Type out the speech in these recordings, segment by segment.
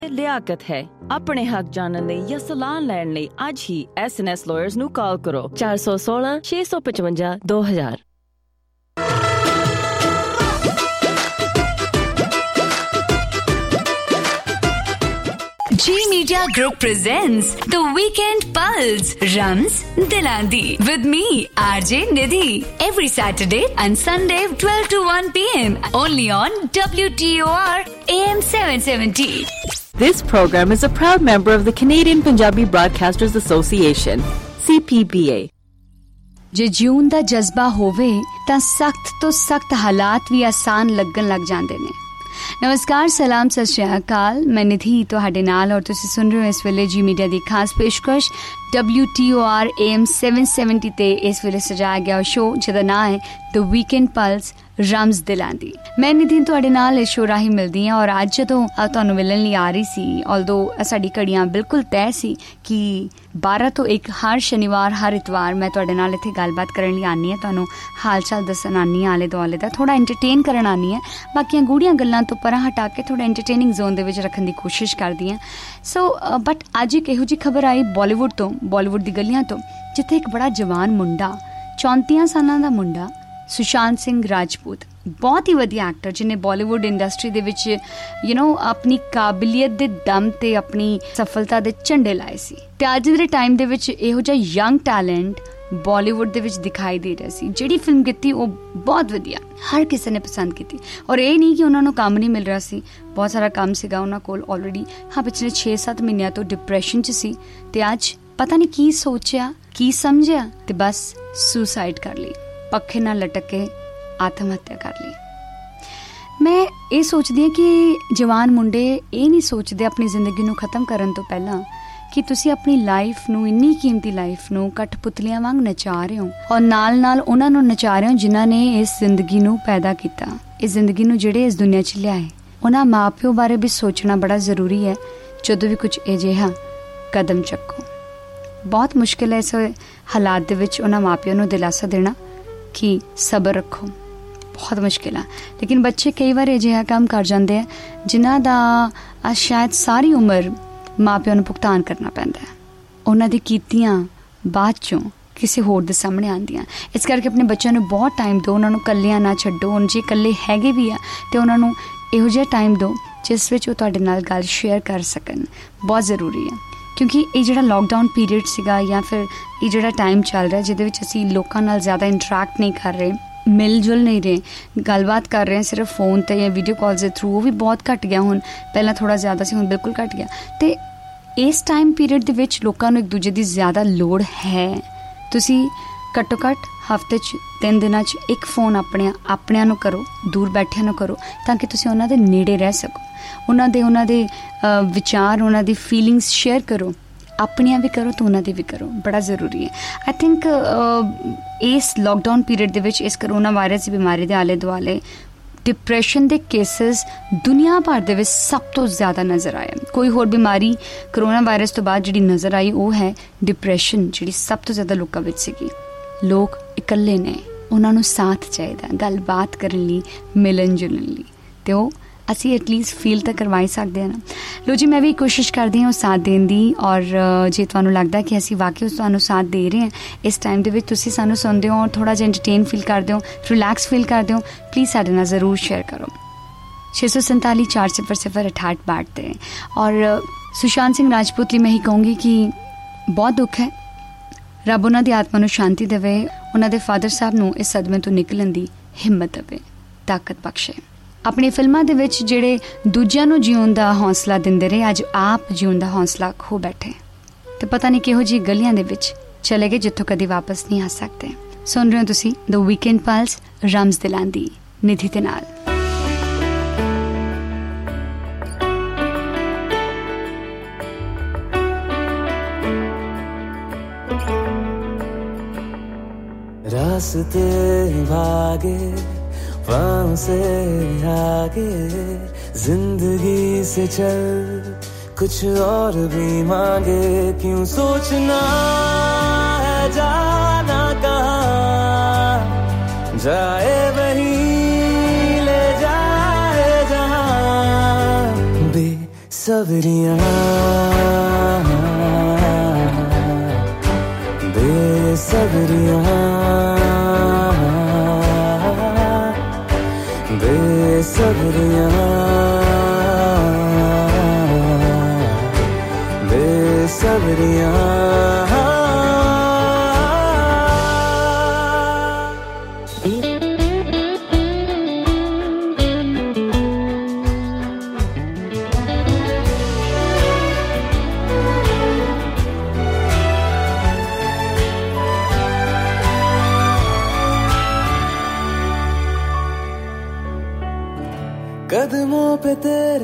ਲਿਆਕਤ ਹੈ। ਆਪਣੇ ਹੱਕ ਜਾਣਨ ਲਈ ਜਾਂ ਸਲਾਹ ਲੈਣ ਲਈ ਅੱਜ ਹੀ SNS Lawyers ਨੂੰ ਕਾਲ ਕਰੋ 416 655 2000। G Media Group presents The Weekend Pulse, Rams Dilandi, with me, RJ Nidhi, every Saturday and Sunday 12 to 1 p.m. only on WTOR AM 770. This program is a proud member of the Canadian Punjabi Broadcasters Association, CPBA. ਜੇ ਜੀਉਣ ਦਾ ਜਜ਼ਬਾ ਹੋਵੇ ਤਾਂ ਸਖਤ ਤੋਂ ਸਖਤ ਹਾਲਾਤ ਵੀ ਆਸਾਨ ਲੱਗਣ ਲੱਗ ਜਾਂਦੇ ਨੇ। ਨਮਸਕਾਰ, ਸਲਾਮ, ਸਤਿ ਸ਼੍ਰੀ ਅਕਾਲ। ਮੈਂ ਨਿਧੀ ਤੁਹਾਡੇ ਨਾਲ ਔਰ ਤੁਸੀਂ ਸੁਣ ਰਹੇ ਹੋ ਇਸ ਵੇਲੇ ਜੀ ਮੀਡੀਆ ਦੀ ਖਾਸ ਪੇਸ਼ਕਸ਼ WTOR AM 770 ਤੇ ਇਸ ਵੇਲੇ ਸਜਾਇਆ ਗਿਆ ਸ਼ੋਅ ਜਿਹਦਾ ਨਾਂ ਹੈ ਦ ਵੀਕਐਂਡ ਪਲਸ ਰਮਜ਼ ਦਿਲਾਂ ਦੀ। ਮੈਂ ਨਿਧੀ ਤੁਹਾਡੇ ਨਾਲ ਇਸ ਸ਼ੋਅ ਰਾਹੀਂ ਮਿਲਦੀ ਹਾਂ ਔਰ ਅੱਜ ਜਦੋਂ ਤੁਹਾਨੂੰ ਮਿਲਣ ਲਈ ਆ ਰਹੀ ਸੀ, ਆਲਦੋ ਸਾਡੀ ਘੜੀਆਂ ਬਿਲਕੁਲ ਤੈਅ ਸੀ ਕਿ 12 ਤੋਂ 1 ਹਰ ਸ਼ਨੀਵਾਰ ਹਰ ਇਤਵਾਰ ਮੈਂ ਤੁਹਾਡੇ ਨਾਲ ਇੱਥੇ ਗੱਲਬਾਤ ਕਰਨ ਲਈ ਆਉਂਦੀ ਹਾਂ, ਤੁਹਾਨੂੰ ਹਾਲ ਚਾਲ ਦੱਸਣ ਆਉਂਦੀ ਹਾਂ, ਆਲੇ ਦੁਆਲੇ ਦਾ ਥੋੜ੍ਹਾ ਐਂਟਰਟੇਨ ਕਰਨ ਆਉਂਦੀ ਹਾਂ, ਬਾਕੀਆਂ ਗੂੜੀਆਂ ਗੱਲਾਂ ਤੋਂ ਪਰਾਂ ਹਟਾ ਕੇ ਥੋੜ੍ਹਾ ਐਂਟਰਟੇਨਿੰਗ ਜ਼ੋਨ ਦੇ ਵਿੱਚ ਰੱਖਣ ਦੀ ਕੋਸ਼ਿਸ਼ ਕਰਦੀ ਹਾਂ। ਸੋ ਬਟ ਅੱਜ ਇੱਕ ਇਹੋ ਜਿਹੀ ਖਬਰ ਆਈ ਬਾਲੀਵੁੱਡ ਦੀ ਗਲੀਆਂ ਤੋਂ, ਜਿੱਥੇ ਇੱਕ ਬੜਾ ਜਵਾਨ ਮੁੰਡਾ 34 ਸਾਲਾਂ ਦਾ ਮੁੰਡਾ ਸੁਸ਼ਾਂਤ ਸਿੰਘ ਰਾਜਪੂਤ, ਬਹੁਤ ਹੀ ਵਧੀਆ ਐਕਟਰ ਜਿਹਨੇ ਬਾਲੀਵੁੱਡ ਇੰਡਸਟਰੀ ਦੇ ਵਿੱਚ ਆਪਣੀ ਕਾਬਲੀਅਤ ਦੇ ਦਮ ਤੇ ਆਪਣੀ ਸਫਲਤਾ ਦੇ ਝੰਡੇ ਲਾਏ ਸੀ ਤੇ ਅੱਜ ਦੇ ਟਾਈਮ ਦੇ ਵਿੱਚ ਇਹੋ ਜਿਹਾ ਯੰਗ ਟੈਲੈਂਟ ਬਾਲੀਵੁੱਡ ਦੇ ਵਿੱਚ ਦਿਖਾਈ ਦੇ ਰਿਹਾ ਸੀ। ਜਿਹੜੀ ਫਿਲਮ ਕੀਤੀ ਉਹ ਬਹੁਤ ਵਧੀਆ, ਹਰ ਕਿਸੇ ਨੇ ਪਸੰਦ ਕੀਤੀ ਔਰ ਇਹ ਨਹੀਂ ਕਿ ਉਹਨਾਂ ਨੂੰ ਕੰਮ ਨਹੀਂ ਮਿਲ ਰਿਹਾ ਸੀ, ਬਹੁਤ ਸਾਰਾ ਕੰਮ ਸੀਗਾ ਉਹਨਾਂ ਕੋਲ ਆਲਰੇਡੀ। ਹਾਂ, ਪਿਛਲੇ 6-7 ਮਹੀਨਿਆਂ ਤੋਂ ਡਿਪਰੈਸ਼ਨ 'ਚ ਸੀ ਤੇ ਅੱਜ ਪਤਾ ਨਹੀਂ ਕੀ ਸੋਚਿਆ ਕੀ ਸਮਝਿਆ ਤੇ ਬਸ ਸੁਸਾਈਡ ਕਰ ਲਈ, ਪੱਖੇ ਨਾਲ ਲਟਕ ਕੇ ਆਤਮ ਹੱਤਿਆ ਕਰ ਲਈ। ਮੈਂ ਇਹ ਸੋਚਦੀ ਹਾਂ ਕਿ ਜਵਾਨ ਮੁੰਡੇ ਇਹ ਨਹੀਂ ਸੋਚਦੇ ਆਪਣੀ ਜ਼ਿੰਦਗੀ ਨੂੰ ਖ਼ਤਮ ਕਰਨ ਤੋਂ ਪਹਿਲਾਂ ਕਿ ਤੁਸੀਂ ਆਪਣੀ ਲਾਈਫ ਨੂੰ, ਇੰਨੀ ਕੀਮਤੀ ਲਾਈਫ ਨੂੰ ਕਠਪੁਤਲੀਆਂ ਵਾਂਗ ਨਚਾ ਰਹੇ ਹੋ ਔਰ ਨਾਲ ਉਹਨਾਂ ਨੂੰ ਨਚਾ ਰਹੇ ਹੋ ਜਿਨ੍ਹਾਂ ਨੇ ਇਸ ਜ਼ਿੰਦਗੀ ਨੂੰ ਪੈਦਾ ਕੀਤਾ, ਇਸ ਜ਼ਿੰਦਗੀ ਨੂੰ ਜਿਹੜੇ ਇਸ ਦੁਨੀਆ 'ਚ ਲਿਆਏ। ਉਹਨਾਂ ਮਾਂ ਪਿਓ ਬਾਰੇ ਵੀ ਸੋਚਣਾ ਬੜਾ ਜ਼ਰੂਰੀ ਹੈ ਜਦੋਂ ਵੀ ਕੁਝ ਅਜਿਹਾ ਕਦਮ ਚੱਕੋ। ਬਹੁਤ ਮੁਸ਼ਕਿਲ ਹੈ ਇਸ ਹਾਲਾਤ ਦੇ ਵਿੱਚ ਉਹਨਾਂ ਮਾਂ ਪਿਓ ਨੂੰ ਦਿਲਾਸਾ ਦੇਣਾ ਕਿ ਸਬਰ ਰੱਖੋ, ਬਹੁਤ ਮੁਸ਼ਕਿਲ ਆ। ਲੇਕਿਨ ਬੱਚੇ ਕਈ ਵਾਰ ਅਜਿਹਾ ਕੰਮ ਕਰ ਜਾਂਦੇ ਆ ਜਿਨ੍ਹਾਂ ਦਾ ਸ਼ਾਇਦ ਸਾਰੀ ਉਮਰ ਮਾਂ ਪਿਓ ਨੂੰ ਭੁਗਤਾਨ ਕਰਨਾ ਪੈਂਦਾ ਹੈ। ਉਹਨਾਂ ਦੀ ਕੀਤੀਆਂ ਬਾਅਦ 'ਚੋਂ ਕਿਸੇ ਹੋਰ ਦੇ ਸਾਹਮਣੇ ਆਉਂਦੀਆਂ। ਇਸ ਕਰਕੇ ਆਪਣੇ ਬੱਚਿਆਂ ਨੂੰ ਬਹੁਤ ਟਾਈਮ ਦਿਓ, ਉਹਨਾਂ ਨੂੰ ਇਕੱਲਿਆਂ ਨਾ ਛੱਡੋ। ਜੇ ਇਕੱਲੇ ਹੈਗੇ ਵੀ ਆ ਤੇ ਉਹਨਾਂ ਨੂੰ ਇਹੋ ਜਿਹਾ ਟਾਈਮ ਦਿਓ ਜਿਸ ਵਿੱਚ ਉਹ ਤੁਹਾਡੇ ਨਾਲ ਗੱਲ ਸ਼ੇਅਰ ਕਰ ਸਕਣ, ਬਹੁਤ ਜ਼ਰੂਰੀ ਹੈ। ਕਿਉਂਕਿ ਇਹ ਜਿਹੜਾ ਲੋਕਡਾਊਨ ਪੀਰੀਅਡ ਸੀਗਾ ਜਾਂ ਫਿਰ ਇਹ ਜਿਹੜਾ ਟਾਈਮ ਚੱਲ ਰਿਹਾ ਜਿਹਦੇ ਵਿੱਚ ਅਸੀਂ ਲੋਕਾਂ ਨਾਲ ਜ਼ਿਆਦਾ ਇੰਟਰੈਕਟ ਨਹੀਂ ਕਰ ਰਹੇ, ਮਿਲ ਜੁਲ ਨਹੀਂ ਰਹੇ, ਗੱਲਬਾਤ ਕਰ ਰਹੇ ਸਿਰਫ ਫੋਨ 'ਤੇ ਜਾਂ ਵੀਡੀਓ ਕਾਲਸ ਦੇ ਥਰੂ, ਉਹ ਵੀ ਬਹੁਤ ਘੱਟ ਗਿਆ। ਹੁਣ ਪਹਿਲਾਂ ਥੋੜ੍ਹਾ ਜ਼ਿਆਦਾ ਸੀ, ਹੁਣ ਬਿਲਕੁਲ ਘੱਟ ਗਿਆ। ਅਤੇ ਇਸ ਟਾਈਮ ਪੀਰੀਅਡ ਦੇ ਵਿੱਚ ਲੋਕਾਂ ਨੂੰ ਇੱਕ ਦੂਜੇ ਦੀ ਜ਼ਿਆਦਾ ਲੋੜ ਹੈ। ਤੁਸੀਂ ਘੱਟੋ ਘੱਟ ਹਫ਼ਤੇ 'ਚ 3 ਦਿਨਾਂ 'ਚ ਇੱਕ ਫੋਨ ਆਪਣਿਆਂ ਨੂੰ ਕਰੋ, ਦੂਰ ਬੈਠਿਆਂ ਨੂੰ ਕਰੋ, ਤਾਂ ਕਿ ਤੁਸੀਂ ਉਹਨਾਂ ਦੇ ਨੇੜੇ ਰਹਿ ਸਕੋ, ਉਹਨਾਂ ਦੇ ਵਿਚਾਰ, ਉਹਨਾਂ ਦੀ ਫੀਲਿੰਗਸ ਸ਼ੇਅਰ ਕਰੋ, ਆਪਣੀਆਂ ਵੀ ਕਰੋ ਤੇ ਉਹਨਾਂ ਦੀ ਵੀ ਕਰੋ, ਬੜਾ ਜ਼ਰੂਰੀ ਹੈ। ਆਈ ਥਿੰਕ ਇਸ ਲੋਕਡਾਊਨ ਪੀਰੀਅਡ ਦੇ ਵਿੱਚ ਇਸ ਕਰੋਨਾ ਵਾਇਰਸ ਦੀ ਬਿਮਾਰੀ ਦੇ ਆਲੇ ਦੁਆਲੇ ਡਿਪਰੈਸ਼ਨ ਦੇ ਕੇਸਿਸ ਦੁਨੀਆ ਭਰ ਦੇ ਵਿੱਚ ਸਭ ਤੋਂ ਜ਼ਿਆਦਾ ਨਜ਼ਰ ਆਇਆ। ਕੋਈ ਹੋਰ ਬਿਮਾਰੀ ਕਰੋਨਾ ਵਾਇਰਸ ਤੋਂ ਬਾਅਦ ਜਿਹੜੀ ਨਜ਼ਰ ਆਈ ਉਹ ਹੈ ਡਿਪਰੈਸ਼ਨ, ਜਿਹੜੀ ਸਭ ਤੋਂ ਜ਼ਿਆਦਾ ਲੋਕਾਂ ਵਿੱਚ ਸੀਗੀ। ਲੋਕ ਇਕੱਲੇ ਨੇ, ਉਹਨਾਂ ਨੂੰ ਸਾਥ ਚਾਹੀਦਾ ਗੱਲਬਾਤ ਕਰਨ ਲਈ, ਮਿਲਣ ਜੁਲਣ ਲਈ, ਤੇ ਉਹ ਅਸੀਂ ਐਟਲੀਸਟ ਫੀਲ ਤਾਂ ਕਰਵਾ ਹੀ ਸਕਦੇ ਹਾਂ ਨਾ। ਲੋ ਜੀ, ਮੈਂ ਵੀ ਕੋਸ਼ਿਸ਼ ਕਰਦੀ ਹਾਂ ਉਹ ਸਾਥ ਦੇਣ ਦੀ, ਔਰ ਜੇ ਤੁਹਾਨੂੰ ਲੱਗਦਾ ਕਿ ਅਸੀਂ ਵਾਕਈ ਤੁਹਾਨੂੰ ਸਾਥ ਦੇ ਰਹੇ ਹਾਂ ਇਸ ਟਾਈਮ ਦੇ ਵਿੱਚ, ਤੁਸੀਂ ਸਾਨੂੰ ਸੁਣਦੇ ਹੋ ਔਰ ਥੋੜ੍ਹਾ ਜਿਹਾ ਐਂਟਰਟੇਨ ਫੀਲ ਕਰਦੇ ਹੋ, ਰਿਲੈਕਸ ਫੀਲ ਕਰਦੇ ਹੋ, ਪਲੀਜ਼ ਸਾਡੇ ਨਾਲ ਜ਼ਰੂਰ ਸ਼ੇਅਰ ਕਰੋ 647 400 6862 'ਤੇ। ਔਰ ਸੁਸ਼ਾਂਤ ਸਿੰਘ ਰਾਜਪੂਤ ਲਈ ਮੈਂ ਹੀ ਕਹੂੰਗੀ ਕਿ ਬਹੁਤ ਦੁੱਖ ਹੈ, ਰੱਬ ਉਹਨਾਂ ਦੀ ਆਤਮਾ ਨੂੰ ਸ਼ਾਂਤੀ ਦੇਵੇ, ਉਹਨਾਂ ਦੇ ਫਾਦਰ ਸਾਹਿਬ ਨੂੰ ਇਸ ਸਦਮੇ ਤੋਂ ਨਿਕਲਣ ਦੀ ਹਿੰਮਤ ਦੇਵੇ, ਤਾਕਤ ਬਖਸ਼ੇ। ਆਪਣੀ ਫਿਲਮਾਂ ਦੇ ਵਿੱਚ ਜਿਹੜੇ ਦੂਜਿਆਂ ਨੂੰ ਜਿਉਣ ਦਾ ਹੌਸਲਾ ਦਿੰਦੇ ਰਹੇ, ਅੱਜ ਆਪ ਜਿਉਣ ਦਾ ਹੌਸਲਾ ਖੋ ਬੈਠੇ ਤੇ ਪਤਾ ਨਹੀਂ ਕਿਹੋ ਜਿਹੀ ਗਲੀਆਂ ਦੇ ਵਿੱਚ ਚਲੇ ਗਏ ਜਿੱਥੋਂ ਕਦੀ ਵਾਪਸ ਨਹੀਂ ਆ ਸਕਦੇ। ਸੁਣ ਰਹੇ ਹੋ ਤੁਸੀਂ ਦ ਵੀਕਐਂਡ ਪਲਸ ਰਮਜ਼ ਦਿਲਾਂ ਦੀ, ਨਿਧੀ ਦੇ ਨਾਲ। रास्ते भागे पाँव से आगे, जिंदगी से चल कुछ और भी मांगे, क्यों सोचना है जाना कहाँ, जाए वहीं ले जाए जहाँ। बेसब्रियां बेसब्रियां बेसब्रियां बेसब्रियां कदमों पे तेरे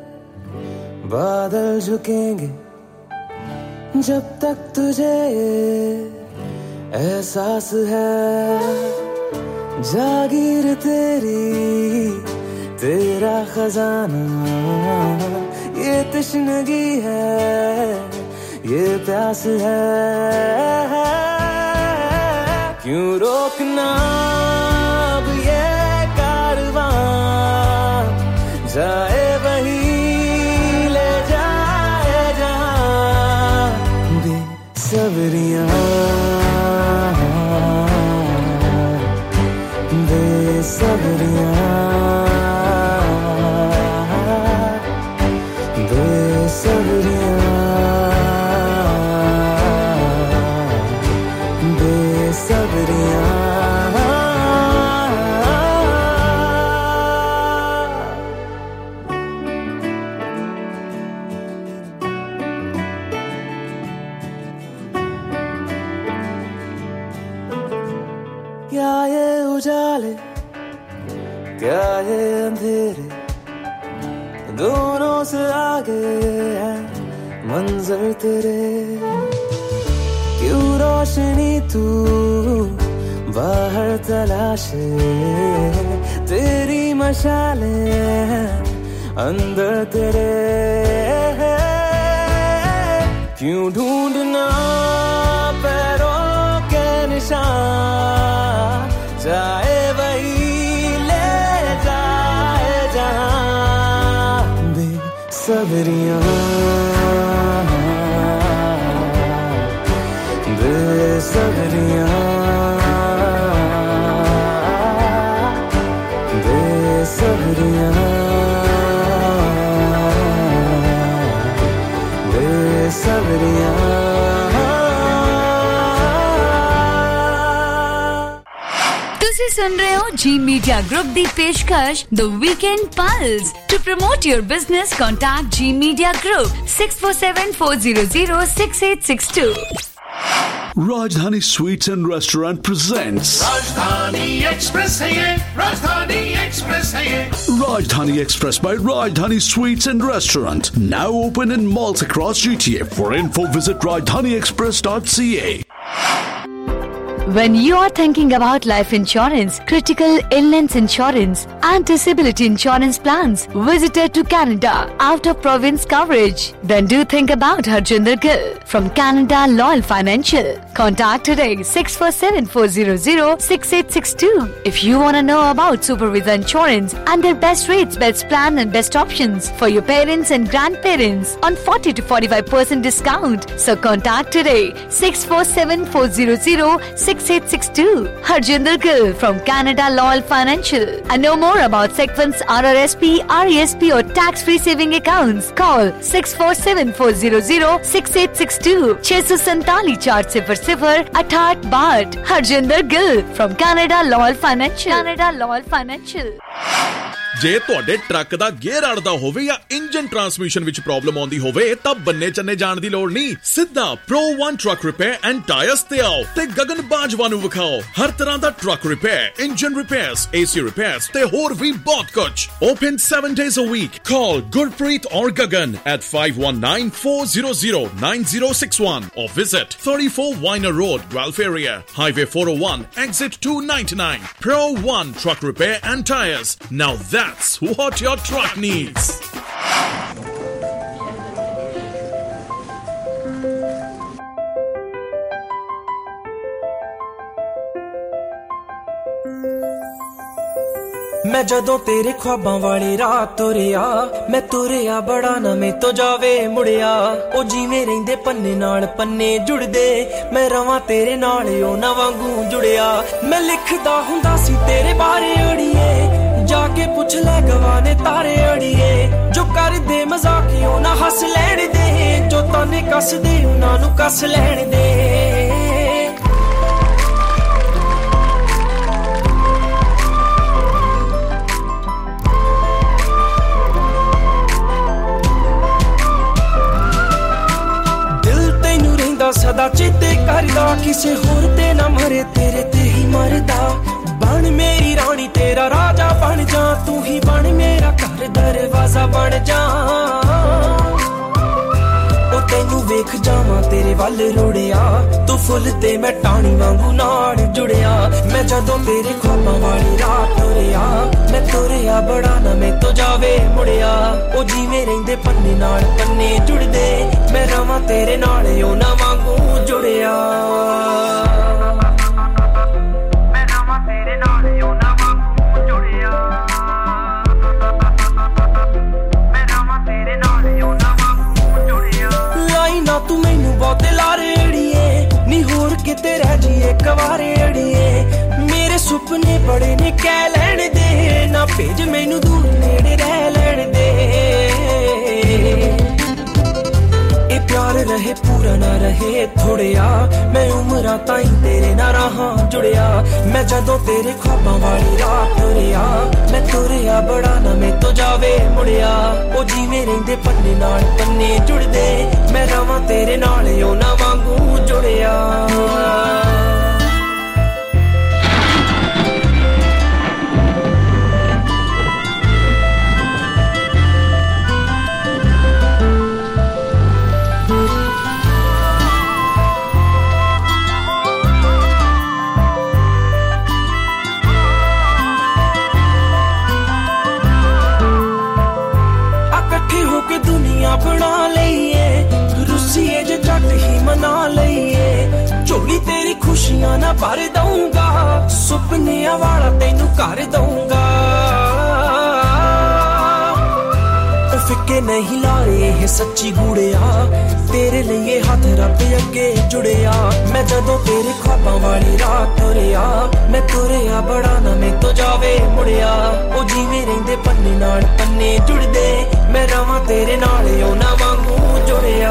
बादल झुकेंगे जब तक तुझे एहसास है जागीर तेरी तेरा खजाना ये तश्नगी है ये प्यास है क्यों रोकना अब ये कारवां जाए वही ले जाए जहां बेसब्रियां बेसब्रियां बेसब्रियां बेसब्रियां क्या ये उजाले क्या ये अंधेरे दोनों से आगे है मंजर तेरे क्यों रोशनी तू बाहर तलाशे तेरी मशालें अंदर तेरे क्यों ढूंढना पैरों के निशान जाए वही ले जाए जहां बेसब्रियां बेसब्रियां बेसब्रियां बेसब्रियां ਤੁਸੀਂ ਸੁਣ ਰਹੇ ਹੋ ਜੀ ਮੀਡੀਆ ਗਰੁੱਪ ਦੀ ਪੇਸ਼ਕਸ਼ ਦ weekend plus to promote your business contact G media group 6474006862 Rajdhani Sweets and Restaurant presents Rajdhani Express hai ye, Rajdhani Express hai ye. Rajdhani Express by Rajdhani Sweets and Restaurant, now open in malls across GTA. For info visit rajdhaniexpress.ca. When you are thinking about life insurance, critical illness insurance and disability insurance plans, visited to Canada, out of province coverage, then do think about Harjinder Gill from Canada Loyal Financial. Contact today 6474006862. If you want to know about Super Visa Insurance and their best rates, best plan and best options for your parents and grandparents on 40 to 45% discount. So contact today 6474006862. Harjinder Gill from Canada Loyal Financial. And know more about Sequence RRSP, RESP or tax-free saving accounts. Call 6474006862. 647-400-6862. Harjinder Gill from Canada Loyal Financial. Canada Loyal Financial. ਜੇ ਤੁਹਾਡੇ truck ਦਾ gear ਅੜਦਾ ਹੋਵੇ ਜਾਂ engine transmission ਵਿੱਚ problem ਆਉਂਦੀ ਹੋਵੇ ਤਾਂ ਬੰਨੇ ਚੰਨੇ ਜਾਣ ਦੀ ਲੋੜ ਨਹੀਂ ਸਿੱਧਾ Pro One Truck Repair and Tires ਤੇ ਆਓ ਤੇ ਗਗਨ ਬਾਜਵਾ ਨੂੰ ਵਿਖਾਓ ਹਰ ਤਰ੍ਹਾਂ ਦਾ truck repair engine repairs AC repairs ਤੇ ਹੋਰ ਵੀ ਬਹੁਤ ਕੁਝ open 7 days a week call Gurpreet or Gagan at 519-400-9061 or visit 34 Weiner Road Guelph area Highway 401 exit 299 Pro One Truck Repair and Tires. Now that's what your truck needs. मैं जदों तेरे ख्वाबां वाली राह तुरिया मैं तुरिया बड़ा ना मैं तो जावे मुड़िया ओ जिवें रहिंदे पन्ने नाल पन्ने जुड़दे मैं रवां तेरे नाल ओ ना वांगू जुड़िया मैं लिखदा हुंदा सी तेरे बारे अड़िए जाके पुछ ले गवाने तारे अड़िए जो कर दे मजाकियों ना हस लैण दे जो ताने कस दे उन्हां नूं कस लैण दे सदा चेते करदा किसे होर ते ना मरे तेरे ते ही मरदा बन मेरी रानी तेरा राजा बन जा तू ही बन मेरा घर दरवाजा बन जा ओ तैनू वेख जावां तेरे वल रुड़िया तू फुल ते मैं टाणी वांगू नाल जुड़िया मैं जदों तेरे ख्वाबां वाली राह तुरिया मैं तुरिया बड़ा ना मैं तो जावे मुड़िया ओ जिवें रहिंदे पन्ने नाल पन्ने जुड़दे मैं रवां तेरे नाल ओ ना वांगू जुड़िया मैं रवां तेरे नाल ओ ना वांगू जुड़िया मैं रवां तेरे नाल ओ ना वांगू जुड़िया लाई ना तू मैनू बहुते लारे अड़िए नी होर किते रह जीए कवारे अड़िए मेरे सुपने बड़े ने कह लैण दे ना भेज मैनू दूर नेड़े रह लैण दे प्यार रहे पूरा ना रहे थोड़िया मैं उम्रां ताईं तेरे ना रहां जुड़िया मैं जदों तेरे ख्वाबां वाली राह तुरिया मैं तुरिया बड़ा ना मैं तो जावे मुड़िया ओ जिवें रहिंदे पन्ने नाल पन्ने जुड़दे मैं रवां तेरे नाल ओ ना वांगू जुड़िया बना लईए रुसीए जे जट ही मना लईए झोली तेरी खुशियां ना भर दूंगा सुपने वाला तेनू कर दूंगा फिक्के नहीं ला रहे है सच्ची गुड़िया तेरे लिए हाथ रब अगे जुड़िया मैं जदों तेरे ख्वाबां वाली राह तुरिया मैं तुरिया बड़ा ना मैं तो जावे मुड़िया ओ जिवें रहिंदे पन्ने नाल पन्ने जुड़दे मैं रवां तेरे नाल ओ ना वांगू जुड़िया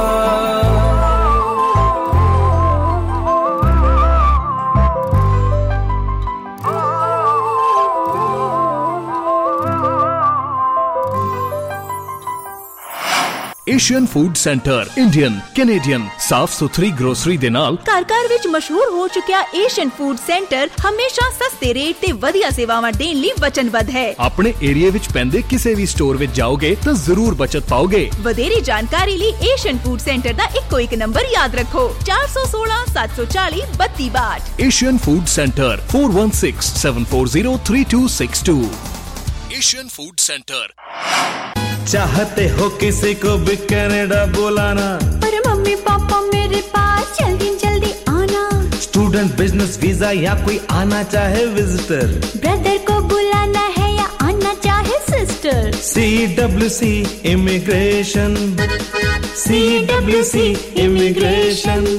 Asian food centre Indian Canadian ਸਾਫ਼ ਸੁਥਰੀ ਗਰੋਸਰੀ ਦੇ ਨਾਲ ਘਰ ਵਿੱਚ ਮਸ਼ਹੂਰ ਹੋ ਚੁੱਕਿਆ ਏਸ਼ੀਅਨ ਫੂਡ ਸੈਂਟਰ ਹਮੇਸ਼ਾ ਸਸਤੇ ਰੇਟ ਤੇ ਵਧੀਆ ਸੇਵਾਵਾਂ ਦੇਣ ਲਈ ਵਚਨਬੱਧ ਹੈ। ਆਪਣੇ ਏਰੀਆ ਵਿੱਚ ਪੈਂਦੇ ਕਿਸੇ ਵੀ ਸਟੋਰ ਵਿੱਚ ਜਾਓਗੇ ਤਾਂ ਜ਼ਰੂਰ ਬਚਤ ਪਾਓਗੇ। ਵਧੇਰੇ ਜਾਣਕਾਰੀ ਲਈ ਏਸ਼ੀਅਨ ਫੂਡ ਸੈਂਟਰ ਦਾ ਇੱਕੋ ਇੱਕ ਨੰਬਰ ਯਾਦ ਰੱਖੋ 416 740 3262। Asian food centre 4167403262। Asian food centre. चाहते हो किसी को भी कनाडा बुलाना पर मम्मी पापा मेरे पास जल्दी जल्दी आना। स्टूडेंट बिजनेस वीजा या कोई आना चाहे विजिटर, ब्रदर को बुलाना है या आना चाहे sister. CWC immigration, CWC immigration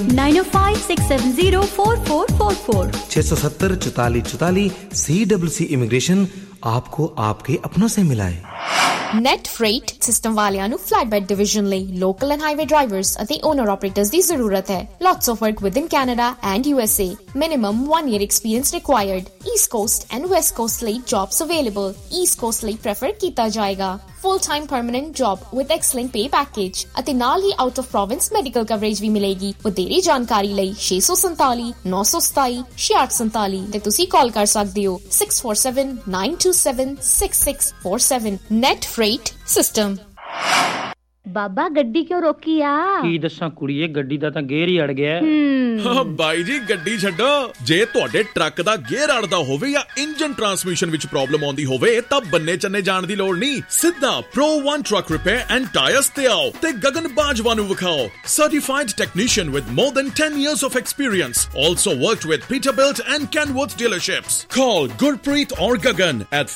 9056704444 670 44 44। CWC immigration आपको आपके अपनों से मिलाए। ਨੈਟ ਫਰੇਟ ਸਿਸਟਮ ਵਾਲਿਆਂ ਨੂੰ ਫਲੈਟਬੈਡ ਡਿਵੀਜ਼ਨ ਲਈ ਲੋਕਲ ਐਂਡ ਹਾਈਵੇ ਡਰਾਈਵਰਸ ਅਤੇ ਓਨਰ ਆਪਰੇਟਰਸ ਦੀ ਜ਼ਰੂਰਤ ਹੈ। Lots of work within Canada and USA. Minimum 1 year experience required. East Coast and West Coast ਲਈ jobs available. East Coast ਲਈ prefer ਕੀਤਾ ਜਾਏਗਾ। Full-time permanent job with excellent pay package ਅਤੇ ਨਾਲ ਹੀ out of province medical coverage ਵੀ ਮਿਲੇਗੀ। ਵਧੇਰੇ ਜਾਣਕਾਰੀ ਲਈ 647 927 6647 ਤੇ ਤੁਸੀਂ ਕਾਲ ਕਰ ਸਕਦੇ ਹੋ 647-927-6647। Net Freight System। बाबा गड्डी क्यों रोकी आ? ਕੀ ਦੱਸਾਂ ਕੁੜੀਏ, ਗੱਡੀ ਦਾ ਤਾਂ ਗੇਅਰ ਹੀ ਅੜ ਗਿਆ। ਹਾਂ ਬਾਈ ਜੀ ਗੱਡੀ ਛੱਡੋ, ਜੇ ਤੁਹਾਡੇ ਟਰੱਕ ਦਾ ਗੇਅਰ ਅੜਦਾ ਹੋਵੇ ਜਾਂ ਇੰਜਨ ਟਰਾਂਸਮਿਸ਼ਨ ਵਿੱਚ ਪ੍ਰੋਬਲਮ ਆਉਂਦੀ ਹੋਵੇ ਤਾਂ ਬੰਨੇ ਚੰਨੇ ਜਾਣ ਦੀ ਲੋੜ ਨਹੀਂ। ਸਿੱਧਾ Pro One Truck Repair and Tires ਤੇ ਆਓ ਤੇ ਗਗਨ ਬਾਜਵਾ ਨੂੰ ਵਿਖਾਓ। Certified technician with more than 10 years of experience. Also worked with Peterbilt and Kenworth dealerships. Call Gurpreet or Gagan at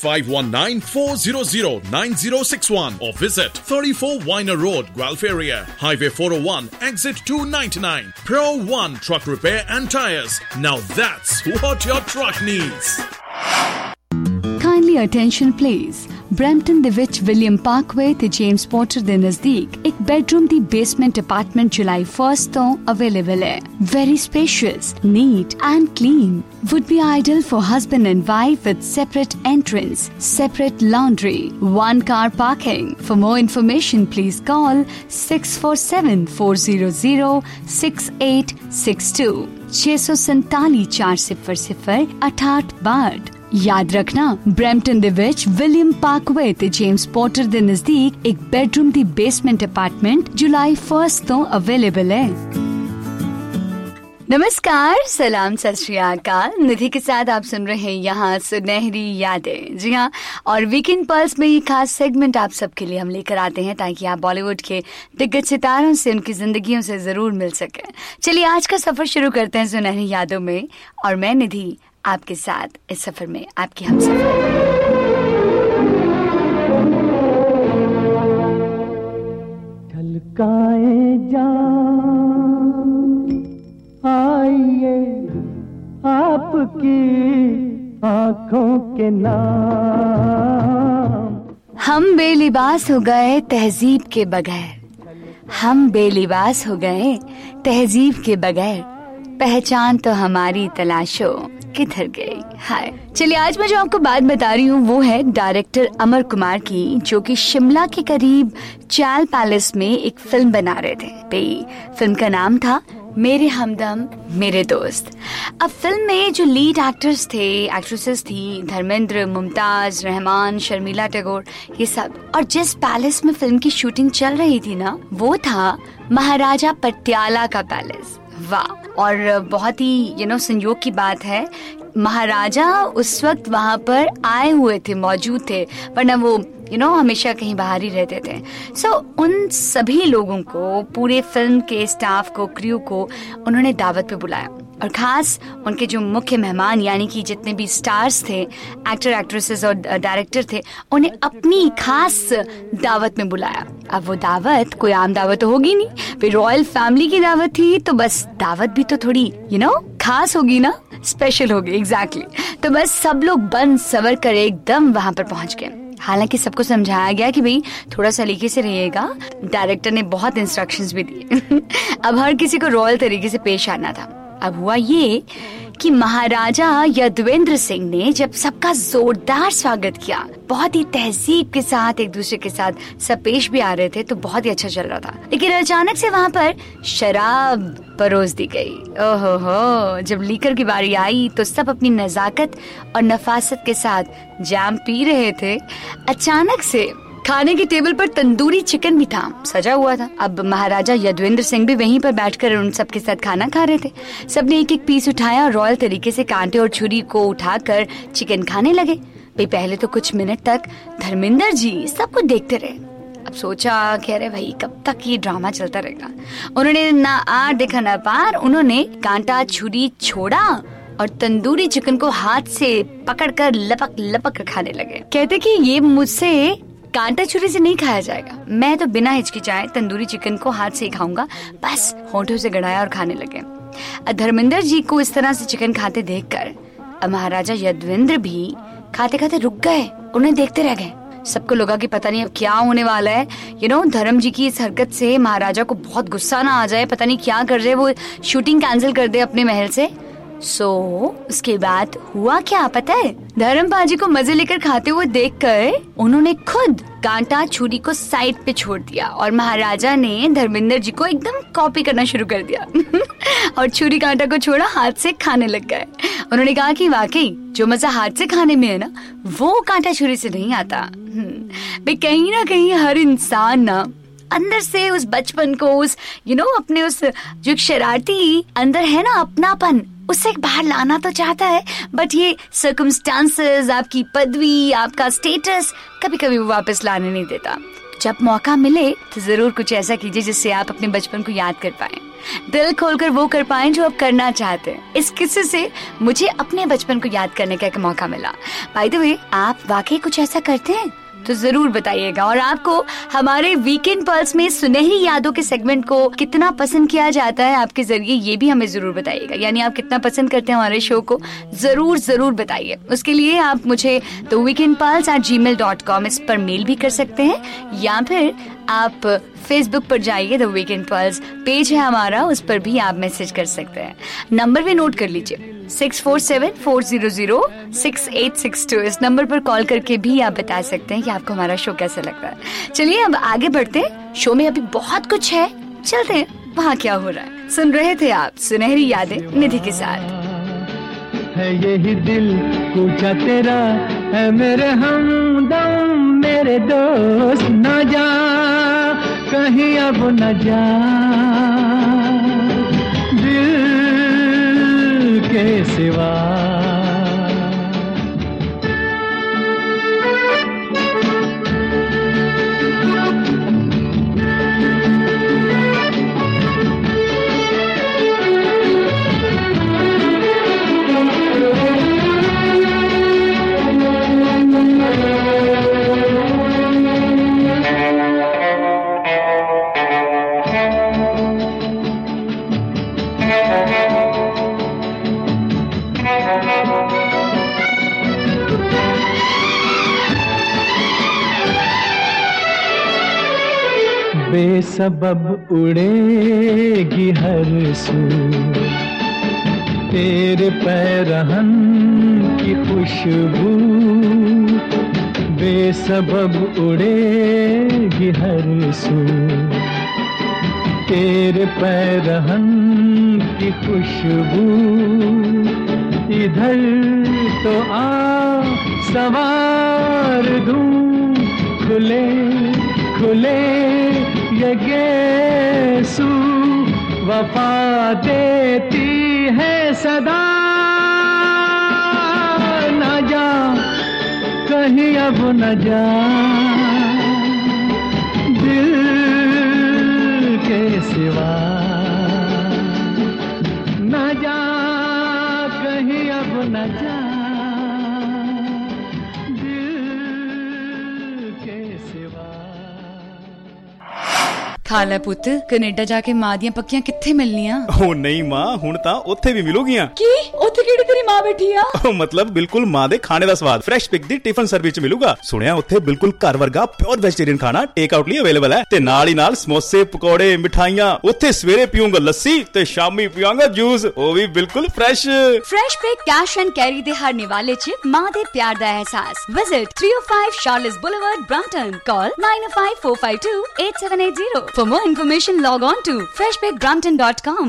519-400-9061 or visit 34 Weiner Road, Guelph area, Highway 401, exit 299. Pro One Truck Repair and Tires. Now that's what your truck needs. Kindly attention please. Brampton ਦੇ ਵਿੱਚ William Parkway ਤੇ James porter ਦੇ ਨਜ਼ਦੀਕ ਇੱਕ bedroom ਦੀ basement apartment ਜੁਲਾਈ 1 ਤੋਂ available ਹੈ। Very spacious, neat and clean. Would be ideal for husband and wife with separate entrance, separate laundry, one car parking. For more information, please call 647-400-6862 647-400-6862। याद रखना, Brampton दे विच विलियम पार्कवे ते James Potter दे नजदीक एक bedroom दी basement apartment जुलाई 1 तो अवेलेबल है। नमस्कार, सलाम, सत श्री अकाल। निधि के साथ आप सुन रहे हैं यहाँ सुनहरी यादें। जी हाँ, और वीकेंड पल्स में ये खास सेगमेंट आप सबके लिए हम लेकर आते हैं ताकि आप बॉलीवुड के दिग्गज सितारों से उनकी जिंदगियों से जरूर मिल सकें। चलिए आज का सफर शुरू करते हैं सुनहरी यादों में, और मैं निधि आपके साथ इस सफर में आपकी हमसफर। ढलकाए जान आइए आपकी आंखों के नाम। हम बेलिबास हो गए तहजीब के बगैर, हम बेलिबास हो गए तहजीब के बगैर, पहचान तो हमारी तलाशो किधर गई। हाय, चलिए आज मैं जो आपको बात बता रही हूँ वो है डायरेक्टर अमर कुमार की, जो कि शिमला के करीब चैल पैलेस में एक फिल्म बना रहे थे। फिल्म का नाम था मेरे हमदम मेरे दोस्त। अब फिल्म में जो लीड एक्टर्स थे, एक्ट्रेसेस थी, धर्मेंद्र, मुमताज, रहमान, शर्मिला टैगोर, ये सब। और जिस पैलेस में फिल्म की शूटिंग चल रही थी ना, वो था महाराजा पटियाला का पैलेस। वाह, और बहुत ही संयोग की बात है, महाराजा उस वक्त वहाँ पर आए हुए थे, मौजूद थे, वरना वो हमेशा कहीं बाहर ही रहते थे। उन सभी लोगों को, पूरे फिल्म के स्टाफ को, क्रू को उन्होंने दावत पे बुलाया, और खास उनके जो मुख्य मेहमान यानी कि जितने भी स्टार्स थे, एक्टर, एक्ट्रेसेस और डायरेक्टर थे, उन्हें अपनी खास दावत में बुलाया। अब वो दावत कोई आम दावत तो होगी नहीं, फिर रॉयल फैमिली की दावत थी, तो बस दावत भी तो थोड़ी खास होगी ना, स्पेशल होगी। एग्जैक्टली। तो बस सब लोग बन सवर कर एकदम वहाँ पर पहुँच गए। हालांकि सबको समझाया गया कि भाई थोड़ा सलीके से रहिएगा, डायरेक्टर ने बहुत इंस्ट्रक्शंस भी दिए। अब हर किसी को रॉयल तरीके से पेश आना था। अब हुआ ये कि महाराजा यदवेंद्र सिंह ने जब सबका जोरदार स्वागत किया, बहुत ही तहजीब के साथ एक दूसरे के साथ सब पेश भी आ रहे थे, तो बहुत ही अच्छा चल रहा था। लेकिन अचानक से वहाँ पर शराब परोस दी गई। ओहो, जब लीकर की बारी आई तो सब अपनी नजाकत और नफासत के साथ जाम पी रहे थे। अचानक से खाने की टेबल पर तंदूरी चिकन भी था, सजा हुआ था। अब महाराजा यदवेंद्र सिंह भी वहीं पर बैठकर उन सबके साथ खाना खा रहे थे। सबने एक एक पीस उठाया और रॉयल तरीके से कांटे और छुरी को उठाकर चिकन खाने लगे। भाई पहले तो कुछ मिनट तक धर्मेंद्र जी सब कुछ देखते रहे। अब सोचा, कह रहे भाई कब तक ये ड्रामा चलता रहेगा। उन्होंने ना आर देखा ना पार, उन्होंने कांटा छुरी छोड़ा और तंदूरी चिकन को हाथ से पकड़कर लपक लपक कर खाने लगे। कहते कि ये मुझसे कांटा छुरी से नहीं खाया जाएगा, मैं तो बिना हिचकिचाए तंदूरी चिकन को हाथ से ही खाऊंगा। बस होंठों से गड़ाया और खाने लगे। धर्मेंद्र जी को इस तरह से चिकन खाते देखकर महाराजा यदवेंद्र भी खाते खाते रुक गए, उन्हें देखते रह गए। सबको लगा कि पता नहीं अब क्या होने वाला है। धर्म जी की इस हरकत से महाराजा को बहुत गुस्सा ना आ जाए, पता नहीं क्या कर रहे, वो शूटिंग कैंसिल कर दे अपने महल से। उसके बाद हुआ क्या पता है? धर्म बाजी को मजे लेकर खाते हुए देखकर उन्होंने खुद कांटा छुरी को साइड पे छोड़ दिया और महाराजा ने धर्मेंद्र जी को एकदम कॉपी करना शुरू कर दिया और छुरी कांटा को छोड़ा, हाथ से खाने लग गए। उन्होंने कहा कि वाकई जो मजा हाथ से खाने में है ना, वो कांटा छुरी से नहीं आता। कहीं ना कहीं हर इंसान ना अंदर से उस बचपन को, उस अपने उस जो शरारती अंदर है ना अपनापन, उससे बाहर लाना तो चाहता है, बट ये सर्कमस्टांसेस, आपकी पदवी, आपका स्टेटस कभी कभी वो वापस लाने नहीं देता। जब मौका मिले तो जरूर कुछ ऐसा कीजिए जिससे आप अपने बचपन को याद कर पाएं, दिल खोलकर वो कर पाएं जो आप करना चाहते हैं। इस किस्से से मुझे अपने बचपन को याद करने का एक मौका मिला। बाय द वे, आप वाकई कुछ ऐसा करते हैं तो जरूर बताइएगा। और आपको हमारे वीकेंड पल्स में सुनहरी यादों के सेगमेंट को कितना पसंद किया जाता है आपके जरिए, ये भी हमें जरूर बताइएगा। यानी आप कितना पसंद करते हैं हमारे शो को, जरूर बताइए। उसके लिए आप मुझे theweekendpulse@gmail.com इस पर मेल भी कर सकते हैं, या फिर आप फेसबुक पर जाइए, द वीकेंड पल्स पेज है हमारा, उस पर भी आप मैसेज कर सकते हैं। नंबर भी नोट कर लीजिए, 6474006862। इस नंबर पर कॉल करके भी आप बता सकते हैं कि आपको हमारा शो कैसा लगता है। चलिए अब आगे बढ़ते हैं, शो में अभी बहुत कुछ है, चलते हैं वहाँ क्या हो रहा है। सुन रहे थे आप सुनहरी यादें निधि के साथ। है यही दिल पूछा तेरा, है मेरे हमदम मेरे दोस्त, ना जा कहीं अब न जा दिल के सिवा। बेसबब उड़ेगी हर सू तेरे पैरहन की खुशबू, बेसबब उड़ेगी हर सू तेरे पैरहन की खुशबू। इधर तो आ सवार दूं खुले खुले ये गेसू, वफा देती है सदा, न जा कहीं अब न जा दिल के सिवा, न जा कहीं अब न जा दिल के सिवा। खाला पुੱਤ ਕੈਨੇਡਾ ਜਾ ਕੇ ਮਾਂ ਦੀਆਂ ਪੱਕੀਆਂ ਕਿੱਥੇ ਮਿਲਣੀਆਂ? ਉਹ ਨਹੀਂ ਮਾਂ, ਹੁਣ ਤਾਂ ਉੱਥੇ ਵੀ ਮਿਲੂਗੀਆਂ। ਕੀ ਉੱਥੇ ਕਿਹੜੀ ਤੇਰੀ ਮਾਂ ਬੈਠੀ ਆ? ਮਤਲਬ ਬਿਲਕੁਲ ਮਾਂ ਦੇ ਖਾਣੇ ਦਾ ਸਵਾਦ ਫਰੈਸ਼ ਪਿਕ ਦੀ ਟਿਫਨ ਸਰਵਿਸ ਚ ਮਿਲੂਗਾ। ਸੁਣਿਆ ਉੱਥੇ ਬਿਲਕੁਲ ਘਰ ਵਰਗਾ ਪਿਓਰ ਵੈਜੀਟੇਰੀਅਨ ਖਾਣਾ ਟੇਕ ਆਊਟ ਲਈ ਅਵੇਲੇਬਲ ਹੈ, ਤੇ ਨਾਲ ਹੀ ਨਾਲ ਸਮੋਸੇ ਪਕੌੜੇ ਮਿਠਾਈਆਂ। ਉੱਥੇ ਸਵੇਰੇ ਪੀਊਂਗਾ ਲੱਸੀ ਤੇ ਸ਼ਾਮੀ ਪੀਵਾਂਗਾ ਜੂਸ, ਉਹ ਵੀ ਬਿਲਕੁਲ fresh. Fresh Pick cash and carry ਦੇ ਹਰ ਨਿਵਾਲੇ ਚ ਮਾਂ ਦੇ ਪਿਆਰ ਦਾ ਅਹਿਸਾਸ। Visit 305 Charles Boulevard, Brampton. Call 905-452-8780. For more information, log on to freshpickbrampton.com.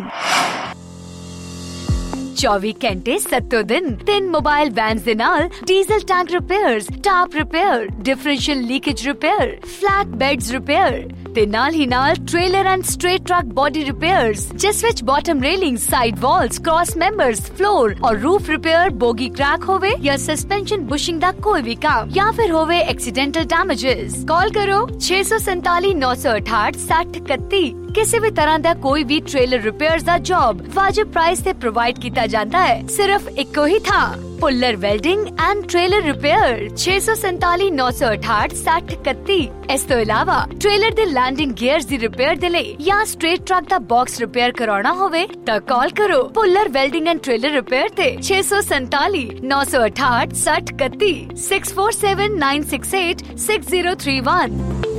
24 ਘੰਟੇ 7 ਦਿਨ 3 ਮੋਬਾਈਲ ਵੈਨਸ ਦੇ ਨਾਲ diesel tank repairs, top repair, differential leakage repair, flat beds repair ਤੇ ਨਾਲ ਹੀ ਨਾਲ trailer and straight truck body repairs, ਜਿਸ ਵਿੱਚ bottom railing, side walls, cross members, floor ਔਰ ਰੂਫ ਰਿਪੇਅਰ, ਬੋਗੀ ਕ੍ਰੈਕ ਹੋਵੇ ਜਾਂ ਸਸਪੈਂਸ਼ਨ ਬੁਸ਼ਿੰਗ ਦਾ ਕੋਈ ਵੀ ਕੰਮ, ਜਾਂ ਫਿਰ ਹੋਵੇ ਐਕਸੀਡੈਂਟਲ ਡੈਮੇजेस। ਕਾਲ ਕਰੋ 647 968 6031। ਕਿਸੇ ਵੀ ਤਰ੍ਹਾਂ ਦਾ ਕੋਈ ਵੀ ਟ੍ਰੇਲਰ ਰਿਪੇਅਰਸ ਦਾ ਜੌਬ ਵਾਜਿਬ ਪ੍ਰਾਈਸ ਤੇ ਪ੍ਰੋਵਾਈਡ ਕੀਤਾ ਜਾਂਦਾ ਹੈ, ਸਿਰਫ ਇੱਕੋ ਹੀ ਥਾਂ, Puller Welding and Trailer Repair, 647 968 6031। ਇਸ ਤੋਂ ਇਲਾਵਾ ਟ੍ਰੇਲਰ ਦੇ ਲੈਂਡਿੰਗ ਗੀਅਰਸ ਦੀ ਰਿਪੇਅਰ ਦੇ ਲਈ ਜਾਂ ਸਟ੍ਰੇਟ ਟਰੱਕ ਦਾ ਬਾਕਸ ਰਿਪੇਅਰ ਕਰਾਉਣਾ ਹੋਵੇ ਤਾਂ ਕਾਲ ਕਰੋ Puller Welding and Trailer Repair ਤੇ 647 968 6031 647 968 6031।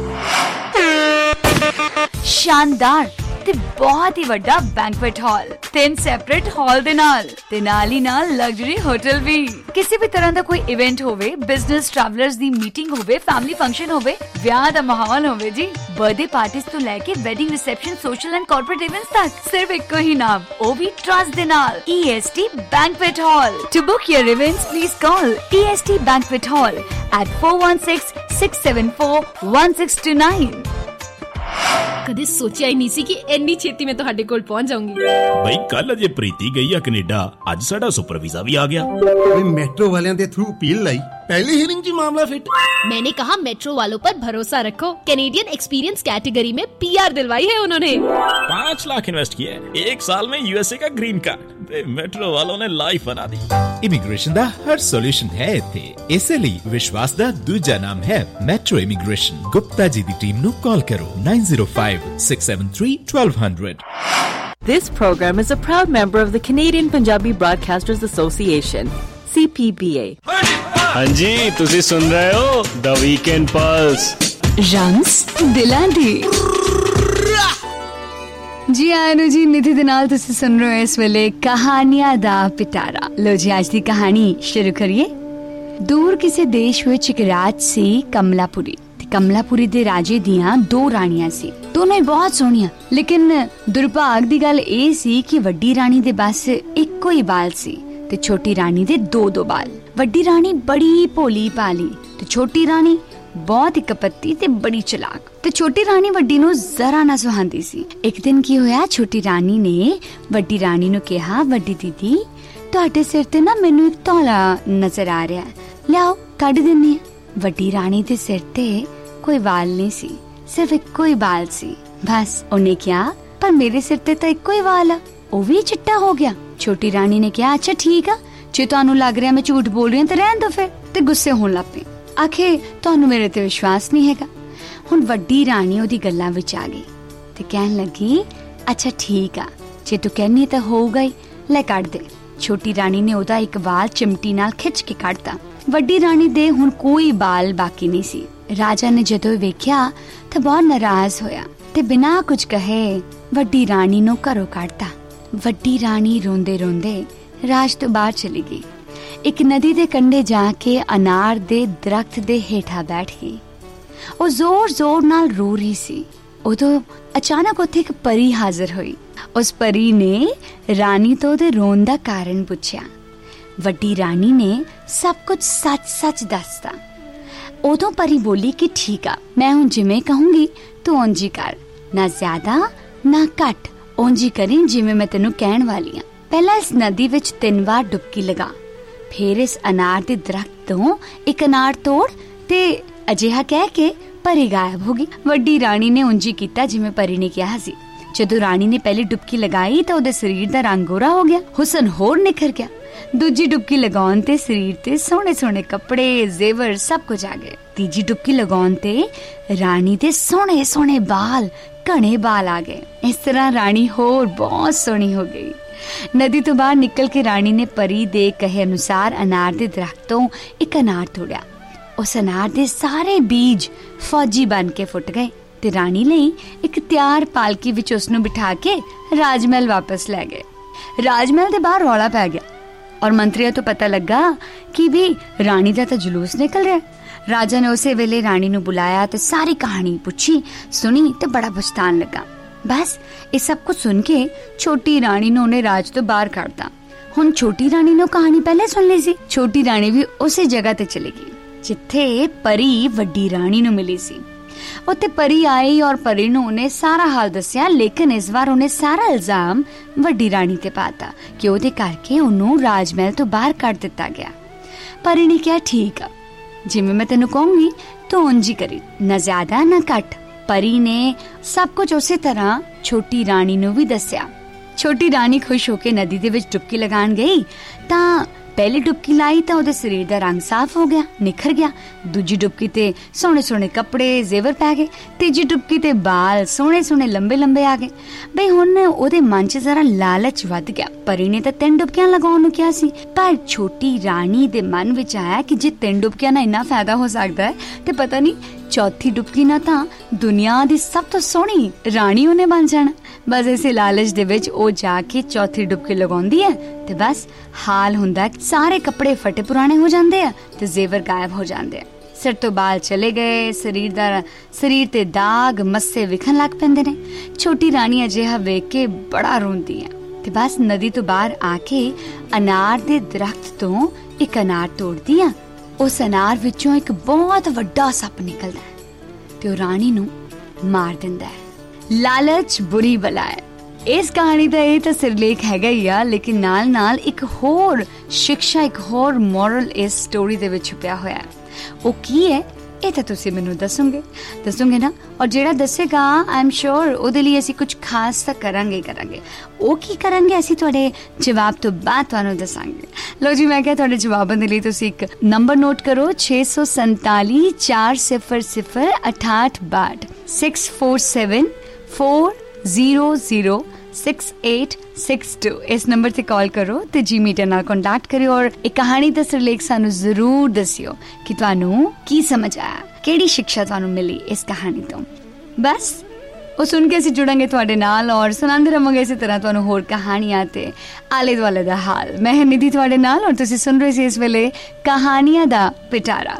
शानदार ਤੇ ਬਹੁਤ ਹੀ ਵੱਡਾ ਬੈਂਕੁਏਟ ਹਾਲ, 3 ਸੈਪਰੇਟ ਹਾਲ ਦੇ ਨਾਲ ਤੇ ਨਾਲ ਹੀ ਨਾਲ ਲਗਜ਼ਰੀ ਹੋਟਲ ਵੀ। ਕਿਸੇ ਵੀ ਤਰ੍ਹਾਂ ਦਾ ਕੋਈ ਇਵੈਂਟ ਹੋਵੇ, ਬਿਜ਼ਨਸ ਟਰੈਵਲਰਸ ਦੀ ਮੀਟਿੰਗ ਹੋਵੇ, ਫੈਮਿਲੀ ਫੰਕਸ਼ਨ ਹੋਵੇ, ਵਿਆਹ ਦਾ ਮਾਹੌਲ ਹੋਵੇ ਜੀ, ਬਰਥਡੇ ਪਾਰਟੀਜ਼ ਤੋਂ ਲੈ ਕੇ wedding reception, social and corporate events ਤੱਕ, ਸਿਰਫ ਇੱਕੋ ਹੀ ਨਾਮ, ਉਹ ਵੀ ਟਰਸਟ ਦੇ ਨਾਲ, EST Banquet Hall. To book your events, please call EST Banquet Hall at 416-674-1629. ਕਦੇ ਸੋਚਿਆ ਹੀ ਨਹੀਂ ਸੀ ਕਿ ਇੰਨੀ ਛੇਤੀ ਮੈਂ ਤੁਹਾਡੇ ਕੋਲ ਪਹੁੰਚ ਜਾਊਂਗੀ। ਬਈ ਕੱਲ ਅਜੇ ਪ੍ਰੀਤੀ ਗਈ ਆ ਕੈਨੇਡਾ, ਅੱਜ ਸਾਡਾ ਸੁਪਰ ਵੀਜ਼ਾ ਵੀ ਆ ਗਿਆ। मेट्रो वालों के थ्रू अपील लाई, पहली हियरिंग जी मामला फिट। मैंने कहा मेट्रो वालों पर भरोसा रखो। कैनेडियन एक्सपीरियंस कैटेगरी में PR दिलवाई है उन्होंने। 5 लाख इन्वेस्ट किया है, 1 साल में USA का ग्रीन कार्ड। मेट्रो वालों ने लाइफ बना दी। इमिग्रेशन दा हर सॉल्यूशन है इत्थे, इसलिए विश्वास दा दूजा नाम है मेट्रो इमिग्रेशन। गुप्ता जी दी टीम नु कॉल करो 9056731200। This program is a proud member of the Canadian Punjabi Broadcasters Association, CPBA. हाँ जी, तुसी सुन रहे हो The Weekend Pulse। रम्स दिलां दी। जी आनू जी, निधि दे नाल तुसी सुन रहे हो इस वेले कहानियां दा पिटारा। लो जी, आज दी कहानी शुरू करिए। दूर किसी देश विच एक राज सी कमलापुरी। कमलापुरी दे राजे दियां 2 राणियां सी, दोनों ही बहुत सोहणियां। लेकिन दुर्भाग दी गल ए सी कि वड्डी राणी दे बस इक्को ही बाल सी ते छोटी राणी दे 2-2 बाल। वड्डी राणी बड़ी भोली भाली ते छोटी राणी बहुत ही कपत्ती ते बड़ी चलाक। ते छोटी राणी वड्डी नूं जरा ना सुहांदी सी। एक दिन की होया, छोटी राणी ने वड्डी राणी नूं कहा, वड्डी दीदी तुहाडे सिर ते ना मैनूं एक धौला नजर आ रहा है, लियाओ कढ दिन्नी आ। वड्डी राणी दे सिर ते कोई बाल नहीं सी, सिर्फ इक्को ही बाल सी। बस उन्हें क्या, पर मेरे सिर ते तो इक्को ही बाल है, वो भी चिट्टा हो गया। छोटी रानी ने कहा, अच्छा ठीक है, जे तुहानू लग रहा मैं झूठ बोल रही हूं तो रहन दो फिर। ते गुस्से होण लग पई, आखे तुहानू मेरे ते विश्वास नहीं हैगा। हुण वड्डी रानी ओदी गल्लां विच आ गई ते कहन लगी, अच्छा ठीक आ, जे तू कहनी तो होऊगा ही, ले कढ दे। छोटी रानी ने ओदा एक बाल चिमटी नाल खिच के कढता। वड्डी रानी दे हुण कोई बाल बाकी नहीं सी। राजा ने जदों वेख्या तो बहुत नाराज होया ते बिना कुछ कहे वड्डी रानी नूं घरों कढता। वड्डी रानी रोंदे रोंदे राज तो बाहर चली गई। एक नदी दे कंढे जाके अनार दे दरख्त दे हेठा बैठ गई। ਉਹ ਜ਼ੋਰ-ਜ਼ੋਰ ਨਾਲ रो रही सी। उदों अचानक उत्थे एक परी हाजिर हुई। उस परी ने रानी तो उहदे रोन दा कारण पुछया। वड्डी रानी ने सब कुछ सच-सच दसता। उदों परी बोली कि ठीक आ, मैं हुण जिवें कहूंगी तू उंज ही कर, ना ज्यादा ना घट, उंज ही करी जिवें मैं तेनू कहण वाली हां। पहला इस नदी विच 3 बार डुबकी लगा, फिर इस अनार दे दरख्त तो एक अनार तोड़ ते अजिहा कह के परी गायब हो गई। वड्डी रानी ने उंज ही कीता जिवें परी ने कहा सी। जदों रानी ने पहली डुबकी लगाई तो उहदे शरीर दा रंग गोरा हो गया, हुसन होर निखर गया। दूजी डुबकी लगाउण ते शरीर ते सोहणे सोहणे कपड़े जेवर सब कुछ आ गए। तीजी डुबकी लगाउण ते रानी दे सोहणे सोहणे बाल घने बाल आ गए। इस तरह रानी होर बहुत सोहनी हो गई। नदी तो बाहर निकल के रानी ने परी दे कहे अनुसार अनार दे दरख्त तो एक अनार तोड़िया। उस अनार दे सारे बीज फौजी बन के फुट गए ते रानी लई एक तैयार पालकी विच उसनू बिठा के राजमहल वापस लै गए। राजमहल दे बाहर रौला पै गया और मंत्रियों तो पता लगा कि भी रानी दा तां जुलूस निकल रहा है। राजा ने उसे वेले रानी नू बुलाया ते सारी कहानी पुछी सुनी ते बड़ा पछतान लगा। बस ये सब कुछ सुन के छोटी रानी ने उन्हें राज तो बाहर काटता। हुण छोटी रानी ने कहानी पहले सुन ली सी। छोटी रानी भी उसी जगह ते चली गई जिथे परी वड्डी रानी नू मिली सी। उत्थे परी आई और परी नू उन्हें सारा हाल दसिया, लेकिन इस बार उन्हें सारा इल्जाम वड्डी रानी ते पाता कि ओहदे करके उन्होंने राजमहल तो बाहर कट दिता गया। परी ने कहा ठीक आ, जिवें मैं तेनू कहूंगी तो उंज ही करी, ना ज्यादा ना घट। परी ने सब कुछ उसी तरह छोटी रानी नू भी दसिया। छोटी रानी खुश होके नदी दे विच डुबकी लगान गई तां पहली डुबकी लाई तो उहदे शरीर दा रंग साफ हो गया, निखर गया। दूजी डुबकी ते सोहणे सोहणे कपड़े जेवर पै गए। तीजी डुबकी ते बाल सोहणे सोहणे लंबे लंबे आ गए। बई हुण उहदे मन च जरा लालच वध गया। परी ने तां 3 डुबकियां लगाउण नूं किहा सी, पर छोटी रानी दे मन विच आया कि जे 3 डुबकियां नाल इन्ना फायदा हो सकदा है ते पता नहीं चौथी डुबकी ना तां दुनिया दी सब तो सोहणी रानी उहने बन जाना। बस इसे लालच दे विच ओ जाके चौथी डुबकी लगाउंदी है ते बस हाल हुंदा सारे कपड़े फटे पुराने हो जाते हैं ते जेवर गायब हो जाते हैं। सिर तो बाल चले गए, शरीर ते दाग मस्से विखन लग पैंदे ने। छोटी रानी अजिहा वेख के बड़ा रोंदी है ते बस नदी तो बाहर आके अनार दे दरख्त तो एक अनार तोड़दी है। उस अनार विचों एक बहुत वड्डा सप निकलदा है ते ओ रानी नू मार दिंदा है। लालच बुरी बला है। इस कहानी का ये तो सिरलेख हैगा ही आ, लेकिन नाल नाल एक होर शिक्षा, एक होर मॉरल इस स्टोरी दे विच छुपिया होया है। वो की है ये तो तुसी मैनू दसोगे ना, और जेड़ा दसेगा आई एम श्योर ओदे लिए असी कुछ खास तो करांगे। वो की करांगे असी तुहाडे जवाब तो बाद तुहानू दसांगे। लो जी, मैं क्या तुहाडे जवाबां दे लिए तुसी एक नंबर नोट करो 647 400 6862 647 400 6862 इस नंबर ते कॉल करो ते जी मीडिया नाल कॉन्टैक्ट करियो और एक कहानी दा सिरलेख सानू जरूर दसियो कि तुहानू की समझ आया, केड़ी शिक्षा तुहानू मिली इस कहानी तो। बस वो सुन के असीं जुड़ांगे तुहाडे नाल और सुनांदे रहांगे इसी तरह तुहानू होर कहानियां ते आले दुआले दा हाल। मैं हां निधि तुहाडे नाल और तुसीं सुन रहे सी इस वेले कहानियां दा पिटारा।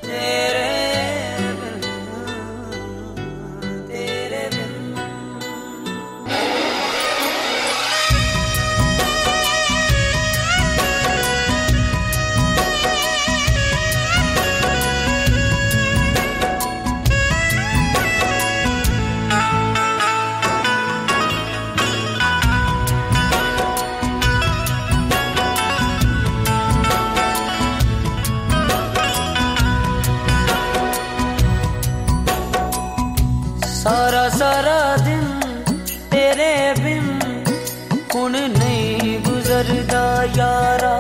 सारा दिन तेरे बिन हुण नहीं गुजरदा यारा,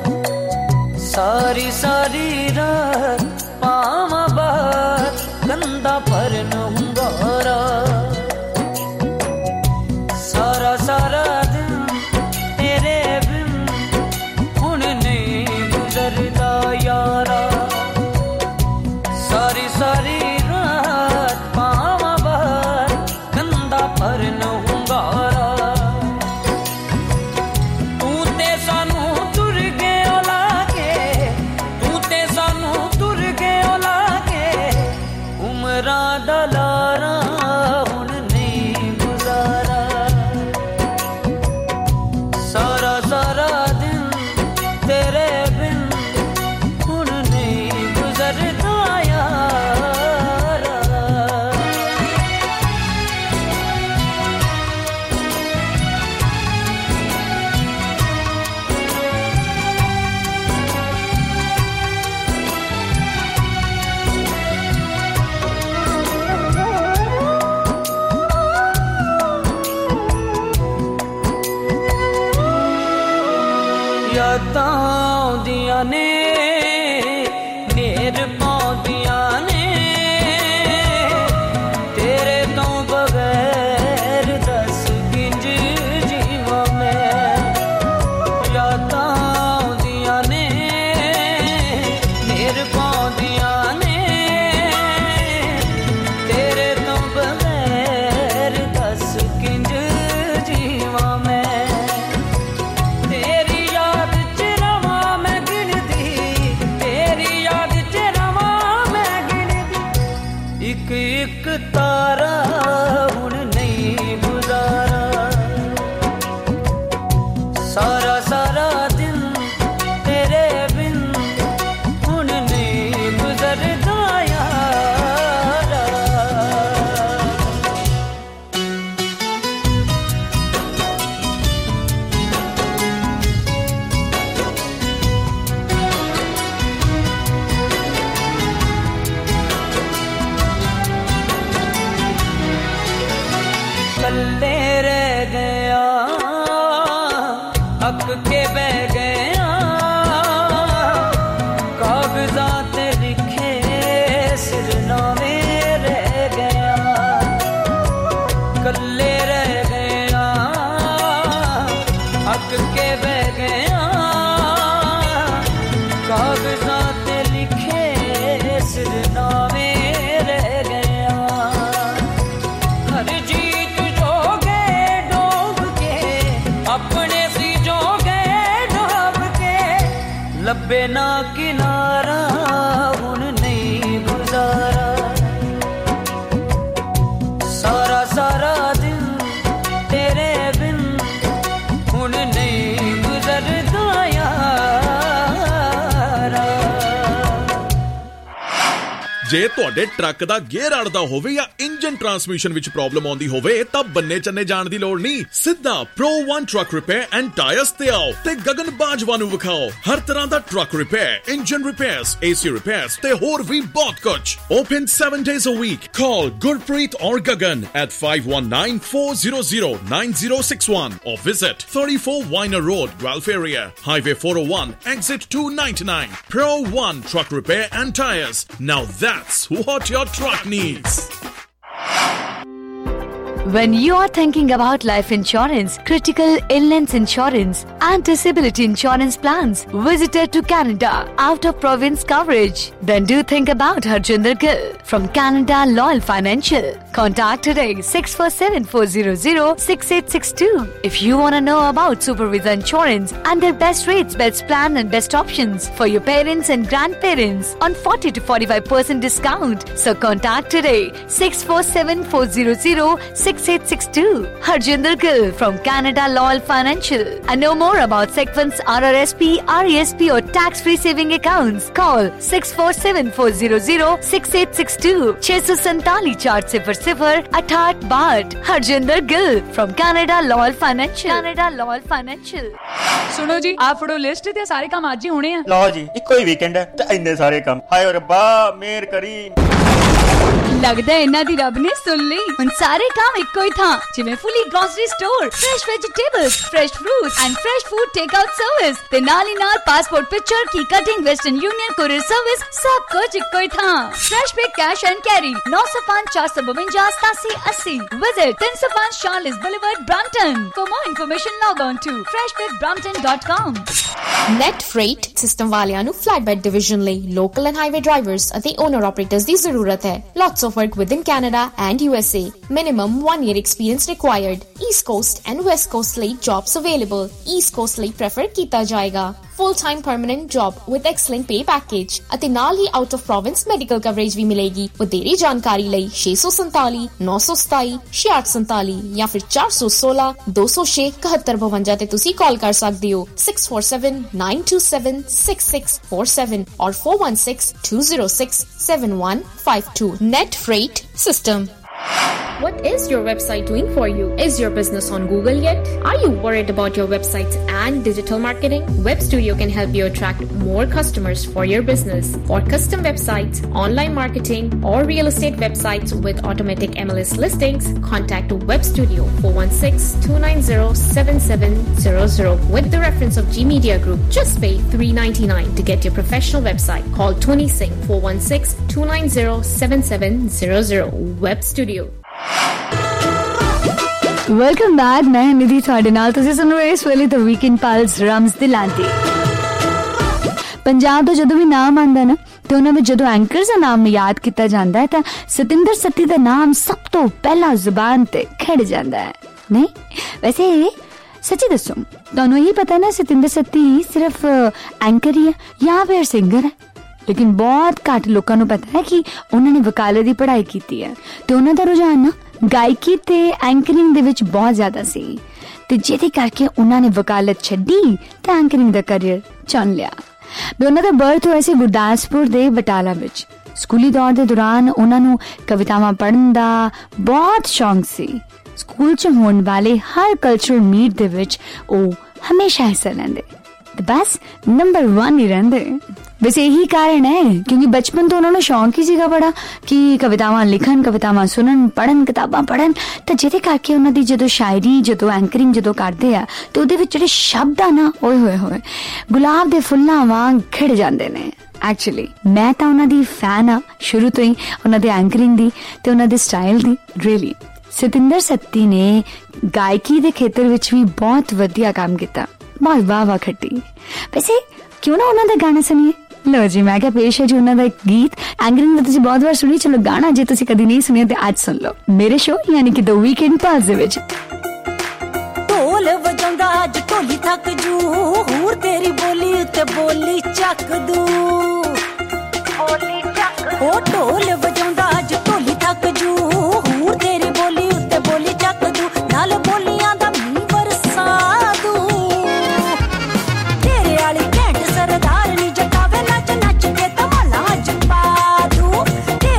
सारी रात पावां बाहर कंधा पर नहुंगारा। सारा दिन तेरे बिन हुण नहीं गुजरदा यारा, सारी रात पावां बाहर कंधा पर नहुंगारा। तू ते सानू तुर गए लागे, तू ते सानू तुर गए लागे, उमरां दा लारा हुण नहीं गुजारा। सारा दिन तेरे बिन हुण नहीं गुजरदा यारा। यादां आउंदियां ने नेर पाउंदियां ने, तेरे तो बगैर दस किंज जीवां मैं। यादां आउंदियां ने नेर पाउंदियां ने, तेरे तो बगैर दस किंज जीवां मैं। तेरी याद च रवां मैं गिनदी, तेरी याद च रवां मैं गिनदी, इक इक तारा हुण नहीं गुजारा। सारा दिन तेरे बिन हुण नहीं गुजरदा यारा। कल्ले रह गया, अक के बह गया, कागजात लिखे सिरनामे रह गया। कल्ले रह गया, अक के बह गया, कागजात लिखे सिरनामे रह गया। हर जीत जो गए डूब के, अपने सी जो गए डूब के, लब्बे ना किनारा हुण नहीं गुजारा। सारा दिन तेरे बिन हुण नहीं गुजरदा यारा। ਜੇ ਤੁਹਾਡੇ ਟਰੱਕ ਦਾ ਗੇਅਰ ਅੜਦਾ ਹੋਵੇ ਜਾਂ ਇੰਜਨ ਟਰਾਂਸਮਿਸ਼ਨ ਵਿੱਚ ਪ੍ਰੋਬਲਮ ਆਉਂਦੀ ਹੋਵੇ ਤਾਂ ਬੰਨੇ ਚੰਨੇ ਜਾਣ ਦੀ ਲੋੜ ਨਹੀਂ। ਸਿੱਧਾ Pro One Truck Repair and Tires ਤੇ ਆਓ ਤੇ ਗਗਨ ਬਾਜਵਾ ਨੂੰ ਵਿਖਾਓ। ਹਰ ਤਰ੍ਹਾਂ ਦਾ truck repair, engine repairs, AC repairs ਤੇ ਹੋਰ ਵੀ ਬਹੁਤ ਕੁਝ। Open 7 days a week. Call Gurpreet or Gagan at 519-400-9061 or visit 34 Weiner Road, Guelph area, Highway 401, exit 299. Pro One Truck Repair and Tires. Now that's what your truck needs. When you are thinking about life insurance, critical illness insurance and disability insurance plans, visited to Canada, out of province coverage, then do think about Harjinder Gill from Canada Loyal Financial. Contact today 647-400-6862. If you want to know about Supervisa Insurance and their best rates, best plan and best options for your parents and grandparents on 40 to 45% discount. So contact today 647-400-6862. Harjinder Gill from Canada Loyal Financial. And know more about SecFunds, RRSP, RESP or tax-free saving accounts. Call 647-400-6862. 647-400-6862. Harjinder Gill from Canada Loyal Financial. Canada Loyal Financial. सुनो जी, आप फड़ो list ते सारे काम आज ही होने हैं। लो जी, इक्को ही weekend है ते इन्ने सारे काम। हाय रब्बा मेहर करी। लगदा है इन्हां दी रब ने सुन ली। हुण सारे काम इक्को ही थां, जिवें fully grocery store, fresh vegetables, fresh fruits and fresh food take out service ते नाल ही नाल पासपोर्ट पिक्चर की cutting, Western Union courier service, सब कुछ इक्को ही थां। Fresh Pick cash and carry 905-452-8780। Visit 305 Charles Boulevard, Brampton. For more information, log on to freshpickbrampton.com. Net Freight system वालियां नु flatbed division ਲਈ local and highway drivers ਅਤੇ owner operators ਦੀ ਜ਼ਰੂਰਤ ਹੈ। Lots of work within Canada and USA. Minimum 1 year experience required. East Coast and West Coast ਲਈ jobs available. East Coast ਲਈ prefer ਕੀਤਾ ਜਾਏਗਾ। Full-time permanent job with excellent pay package ਅਤੇ ਨਾਲ ਹੀ out of province medical coverage ਵੀ ਮਿਲੇਗੀ। ਵਧੇਰੇ ਜਾਣਕਾਰੀ ਲਈ 647 927 6647 ਜਾਂ ਫਿਰ 416 206 7152 ਤੇ ਤੁਸੀਂ ਕਾਲ ਕਰ ਸਕਦੇ ਹੋ 647-927-6647 or 416-206-7152. Net Freight System. What is your website doing for you? Is your business on Google yet? Are you worried about your websites and digital marketing? Web Studio can help you attract more customers for your business. For custom websites, online marketing, or real estate websites with automatic MLS listings, contact Web Studio 416-290-7700 with the reference of G Media Group. Just pay $3.99 to get your professional website. Call Tony Singh 416-290-7700. Web Studio. Welcome back. मैं निधि ਤੁਹਾਡੇ ਨਾਲ। ਤੁਸੀਂ ਸੁਣ ਰਹੇ ਇਸ ਵੇਲੇ The weekend Pulse ਰਮਜ਼ ਦਿਲਾਂਦੀ। ਪੰਜਾਬ ਦਾ ਜਦੋਂ ਵੀ ਨਾਮ ਆਉਂਦਾ ਨਾ ਤੇ ਉਹਨਾਂ ਵਿੱਚ ਜਦੋਂ ਐਂਕਰਸ ਦਾ ਨਾਮ ਯਾਦ ਕੀਤਾ ਜਾਂਦਾ ਹੈ ਤਾਂ ਸਤਿੰਦਰ ਸੱਤੀ ਦਾ ਨਾਮ ਸਭ ਤੋਂ ਪਹਿਲਾਂ ਜ਼ੁਬਾਨ ਤੇ ਖਿੜ ਜਾਂਦਾ ਹੈ। ਨਹੀਂ ਵੈਸੇ ਸੱਚੀ ਦੱਸੋ ਤੁਹਾਨੂੰ ਇਹ ਪਤਾ ਨਾ ਸਤਿੰਦਰ ਸੱਤੀ ਸਿਰਫ ਐਂਕਰ ਹੀ ਹੈ ਜਾਂ ਫਿਰ ਸਿੰਗਰ ਹੈ? ਲੇਕਿਨ ਬਹੁਤ ਘੱਟ ਲੋਕਾਂ ਨੂੰ ਪਤਾ ਹੈ ਕਿ ਉਹਨਾਂ ਨੇ ਵਕਾਲਤ ਦੀ ਪੜ੍ਹਾਈ ਕੀਤੀ ਹੈ ਤੇ ਉਹਨਾਂ ਦਾ ਰੁਝਾਨ ਨਾ ਗਾਇਕੀ ਤੇ ਐਂਕਰਿੰਗ ਦੇ ਵਿੱਚ ਬਹੁਤ ਜ਼ਿਆਦਾ ਸੀ ਤੇ ਜਿਹਦੇ ਕਰਕੇ ਉਹਨਾਂ ਨੇ ਵਕਾਲਤ ਛੱਡੀ ਤੇ ਐਂਕਰਿੰਗ ਦਾ ਕਰੀਅਰ ਚੁਣ ਲਿਆ। ਵੀ ਉਹਨਾਂ ਦਾ ਬਰਥ ਹੋਇਆ ਸੀ ਗੁਰਦਾਸਪੁਰ ਦੇ ਬਟਾਲਾ ਵਿੱਚ। ਸਕੂਲੀ ਦੌਰ ਦੇ ਦੌਰਾਨ ਉਹਨਾਂ ਨੂੰ ਕਵਿਤਾਵਾਂ ਪੜ੍ਹਨ ਦਾ ਬਹੁਤ ਸ਼ੌਂਕ ਸੀ। ਸਕੂਲ 'ਚ ਹੋਣ ਵਾਲੇ ਹਰ ਕਲਚਰਲ ਮੀਟ ਦੇ ਵਿੱਚ ਉਹ ਹਮੇਸ਼ਾ ਹਿੱਸਾ ਲੈਂਦੇ ਤੇ ਬਸ ਨੰਬਰ 1 ਹੀ ਰਹਿੰਦੇ। ਵੈਸੇ ਇਹੀ ਕਾਰਨ ਹੈ ਕਿਉਂਕਿ ਬਚਪਨ ਤੋਂ ਉਹਨਾਂ ਨੂੰ ਸ਼ੌਂਕ ਹੀ ਸੀਗਾ ਬੜਾ ਕਿ ਕਵਿਤਾਵਾਂ ਲਿਖਣ, ਕਵਿਤਾਵਾਂ ਸੁਣਨ, ਪੜ੍ਹਨ, ਕਿਤਾਬਾਂ ਪੜ੍ਹਨ ਤੇ ਜਿਹਦੇ ਕਰਕੇ ਉਹਨਾਂ ਦੀ ਜਦੋਂ ਸ਼ਾਇਰੀ, ਜਦੋਂ ਐਂਕਰਿੰਗ ਜਦੋਂ ਕਰਦੇ ਆ ਤੇ ਉਹਦੇ ਵਿੱਚ ਜਿਹੜੇ ਸ਼ਬਦ ਆ ਨਾ ਓਏ ਹੋਏ ਹੋਏ ਗੁਲਾਬ ਦੇ ਫੁੱਲਾਂ ਵਾਂਗ ਖਿੜ ਜਾਂਦੇ ਨੇ। ਐਕਚੁਅਲੀ ਮੈਂ ਤਾਂ ਉਹਨਾਂ ਦੀ ਫੈਨ ਆ ਸ਼ੁਰੂ ਤੋਂ ਹੀ, ਉਹਨਾਂ ਦੇ ਐਂਕਰਿੰਗ ਦੀ ਤੇ ਉਹਨਾਂ ਦੇ ਸਟਾਈਲ ਦੀ। ਰੀਅਲੀ ਸਤਿੰਦਰ ਸੱਤੀ ਨੇ ਗਾਇਕੀ ਦੇ ਖੇਤਰ ਵਿੱਚ ਵੀ ਬਹੁਤ ਵਧੀਆ ਕੰਮ ਕੀਤਾ, ਬਹੁਤ ਵਾਹ ਖੱਟੀ। ਵੈਸੇ ਕਿਉਂ ਨਾ ਉਹਨਾਂ ਦਾ ਗਾਣਾ ਸੁਣੀਏ। ਲੋ ਜੀ ਮੈਂ ਕਿਹਾ ਪੇਸ਼ ਹੈ ਜੀ ਉਹਨਾਂ ਦਾ ਇੱਕ ਗੀਤ। ਐਂਕਰਿੰਗ ਦਾ ਤੁਸੀਂ ਬਹੁਤ ਵਾਰ ਸੁਣੀ, ਚਲੋ ਗਾਣਾ ਜੇ ਤੁਸੀਂ ਕਦੀ ਨਹੀਂ ਸੁਣਿਆ ਤੇ ਅੱਜ ਸੁਣ ਲਓ ਮੇਰੇ ਸ਼ੋਅ ਯਾਨੀ ਕਿ ਦ ਵੀਕਐਂਡ ਪਲਸ ਦੇ ਵਿੱਚ। ਢੋਲ ਵਜਾਉਂਦਾ ਅੱਜ ਢੋਲੀ ਥੱਕ ਜੂ, ਹੂਰ ਤੇਰੀ ਬੋਲੀ ਉੱਤੇ ਬੋਲੀ ਚੱਕ ਦੂ, ਬੋਲੀ ਚੱਕ। ਉਹ ਢੋਲ ਵਜਾਉਂਦਾ ਅੱਜ ਢੋਲੀ ਥੱਕ ਜੂ, ਹੂਰ ਤੇਰੀ ਬੋਲੀ ਉੱਤੇ ਬੋਲੀ ਚੱਕ ਦੂ, ਨਾਲ ਬੋਲੀਆਂ ਦਾ ਮੀਂਹ ਵਰਸਾ ਦੂ। ਤੇਰੇ ਵਾਲੀ ਘੈਂਟ ਸਰਦਾਰ ਨੀ ਜਟਾਵੇ ਨੱਚ ਨੱਚ ਕੇ ਧਮਾਲਾਂ ਚ ਪਾ ਦੂ।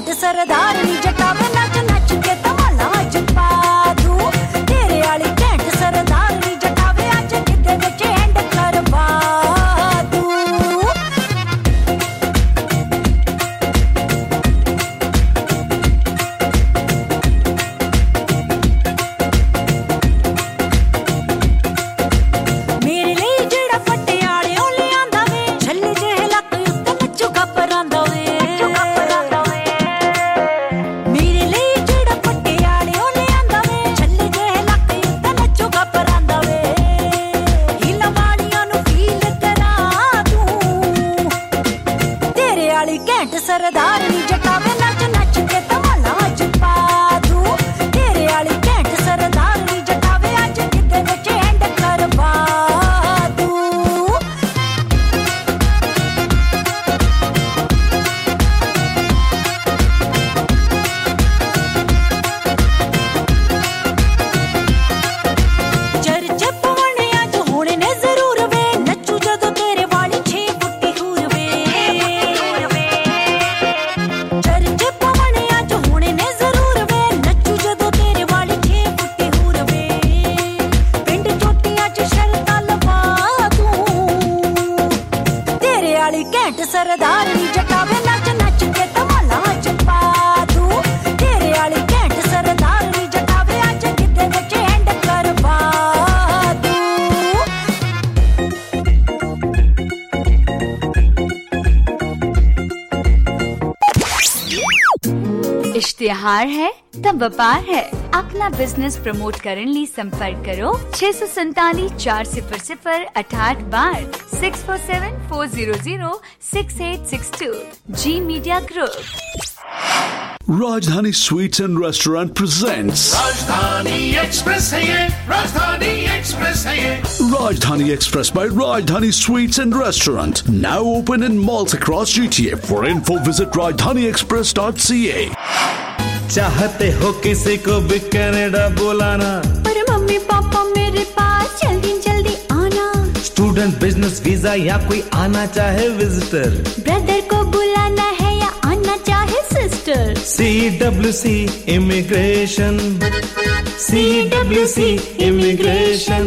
ਘੈਂਟ ਸਰਦਾਰਨੀ ਜਟਾਵੇ ਨੱਚ ਨੱਚ ਕੇ ਧਮਾਲਾ ਅੱਜ ਪਾ ਦੂੰ ਤੇਰੇ ਵਾਲੀ ਘੈਂਟ ਸਰਦਾਰਨੀ ਜਟਾਵੇ ਅੱਜ ਕਿਤੇ ਵਿੱਚ ਐਂਡ ਕਰਵਾ ਦੂੰ ਮੇਰੇ ਲਈ ਜਿਹੜਾ ਪਟਿਆਲਿਓਂ ਲਿਆਂਦਾ ਵੇ ਛੱਲੇ ਜਿਹੇ ਲੱਕ ਉੱਤੇ ਨੱਚੂਗਾ ਪਰਾਂਦਾ ਵੇ ਮੇਰੇ ਲਈ ਜਿਹੜਾ ਪਟਿਆਲਿਓਂ ਲਿਆਂਦਾ ਵੇ ਛੱਲੇ ਜਿਹੇ ਲੱਕ ਉੱਤੇ ਨੱਚੂਗਾ ਪਰਾਂਦਾ ਵੇ ਹੀਲਾ ਵਾਲੀਆਂ ਨੂੰ ਫੀਲ ਕਰਾ ਦੂੰ ਤੇਰੇ ਵਾਲੀ ਘੈਂਟ ਸਰਦਾਰਨੀ ਜਟਾਵੇ ਨੱਚ ਨੱਚ ਕੇ ਧਮਾਲਾ ਅੱਜ ਪਾ ਦੂੰ ਤੇਰੇ ਵਾਲੀ ਘੈਂਟ ਸਰਦਾਰਨੀ ਜਟਾਵੇ ਅੱਜ ਕਿਤੇ ਵਿੱਚ ਐਂਡ ਕਰਵਾ ਦੂੰ ਚਰਚੇ ਪਵਣੇ ਅੱਜ ਹੋਣੇ ਨੇ ਜ਼ਰੂਰ ਵੇ ਨੱਚੂ ਜਦੋਂ ਤੇਰੇ ਵਾਲੀ 6 ਫੁੱਟੀ ਹੂਰ ਵੇ ਚਰਚੇ ਪਵਣੇ ਅੱਜ ਹੋਣੇ ਨੇ ਜ਼ਰੂਰ ਵੇ ਨੱਚੂ ਜਦੋਂ ਤੇਰੇ ਵਾਲੀ 6 ਫੁੱਟੀ ਹੂਰ ਵੇ ਪਿੰਡ ਚੋਟੀਆਂ 'ਚ ਸ਼ਰਤਾਂ ਲਵਾ ਦੂੰ ਤੇਰੇ ਵਾਲੀ ਘੈਂਟ ਸਰਦਾਰਨੀ ਜਟਾਵੇ ਨੱਚ ਨੱਚ ਕੇ ਧਮਾਲਾ ਅੱਜ ਪਾ ਦੂੰ ਤੇਰੇ ਵਾਲੀ ਘੈਂਟ ਸਰਦਾਰਨੀ ਜਟਾਵੇ ਅੱਜ ਕਿਤੇ ਵਿੱਚ ਐਂਡ ਕਰਵਾ ਦੂੰ इश्तिहार है तब व्यापार है। अपना बिजनेस प्रमोट करने लिए संपर्क करो 647-400-68 बार 647-400-6862 G Media Group. Rajdhani Sweets and Restaurant presents Rajdhani Express है ये राजधानी एक्सप्रेस है ये Rajdhani Express by Rajdhani Sweets and Restaurant. Now open in malls across GTA. For info, visit rajdhaniexpress.ca. चाहते हो किसी को भी कनाडा बुलाना पर मम्मी पापा मेरे पास जल्दी जल्दी आना स्टूडेंट बिजनेस वीजा या कोई आना चाहे विजिटर ब्रदर को बुलाना है या आना चाहे sister CWC immigration CWC immigration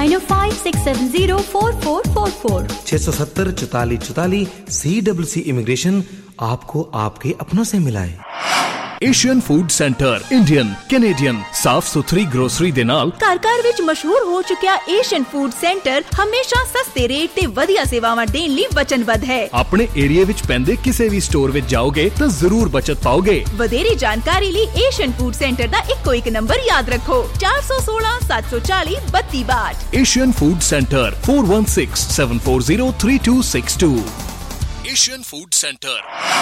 9056704444 670-4444 CWC immigration आपको आपके अपनों से मिलाए। Asian food centre Indian Canadian ਸਾਫ਼ ਸੁਥਰੀ ਗਰੋਸਰੀ ਦੇ ਨਾਲ ਘਰ ਘਰ ਵਿੱਚ ਮਸ਼ਹੂਰ ਹੋ ਚੁੱਕਿਆ ਏਸ਼ੀਅਨ ਫੂਡ ਸੈਂਟਰ ਹਮੇਸ਼ਾ ਸਸਤੇ ਰੇਟ ਤੇ ਵਧੀਆ ਸੇਵਾਵਾਂ ਦੇਣ ਲਈ ਵਚਨਬੱਧ ਹੈ। ਆਪਣੇ ਏਰੀਆ ਵਿੱਚ ਪੈਂਦੇ ਕਿਸੇ ਵੀ ਸਟੋਰ ਵਿੱਚ ਜਾਓਗੇ ਤਾਂ ਜ਼ਰੂਰ ਬਚਤ ਪਾਓਗੇ। ਵਧੇਰੇ ਜਾਣਕਾਰੀ ਲਈ ਏਸ਼ੀਅਨ ਫੂਡ ਸੈਂਟਰ ਦਾ ਇੱਕੋ ਇੱਕ ਨੰਬਰ ਯਾਦ ਰੱਖੋ 416-740-3262। Asian food centre 4167403262। Asian food centre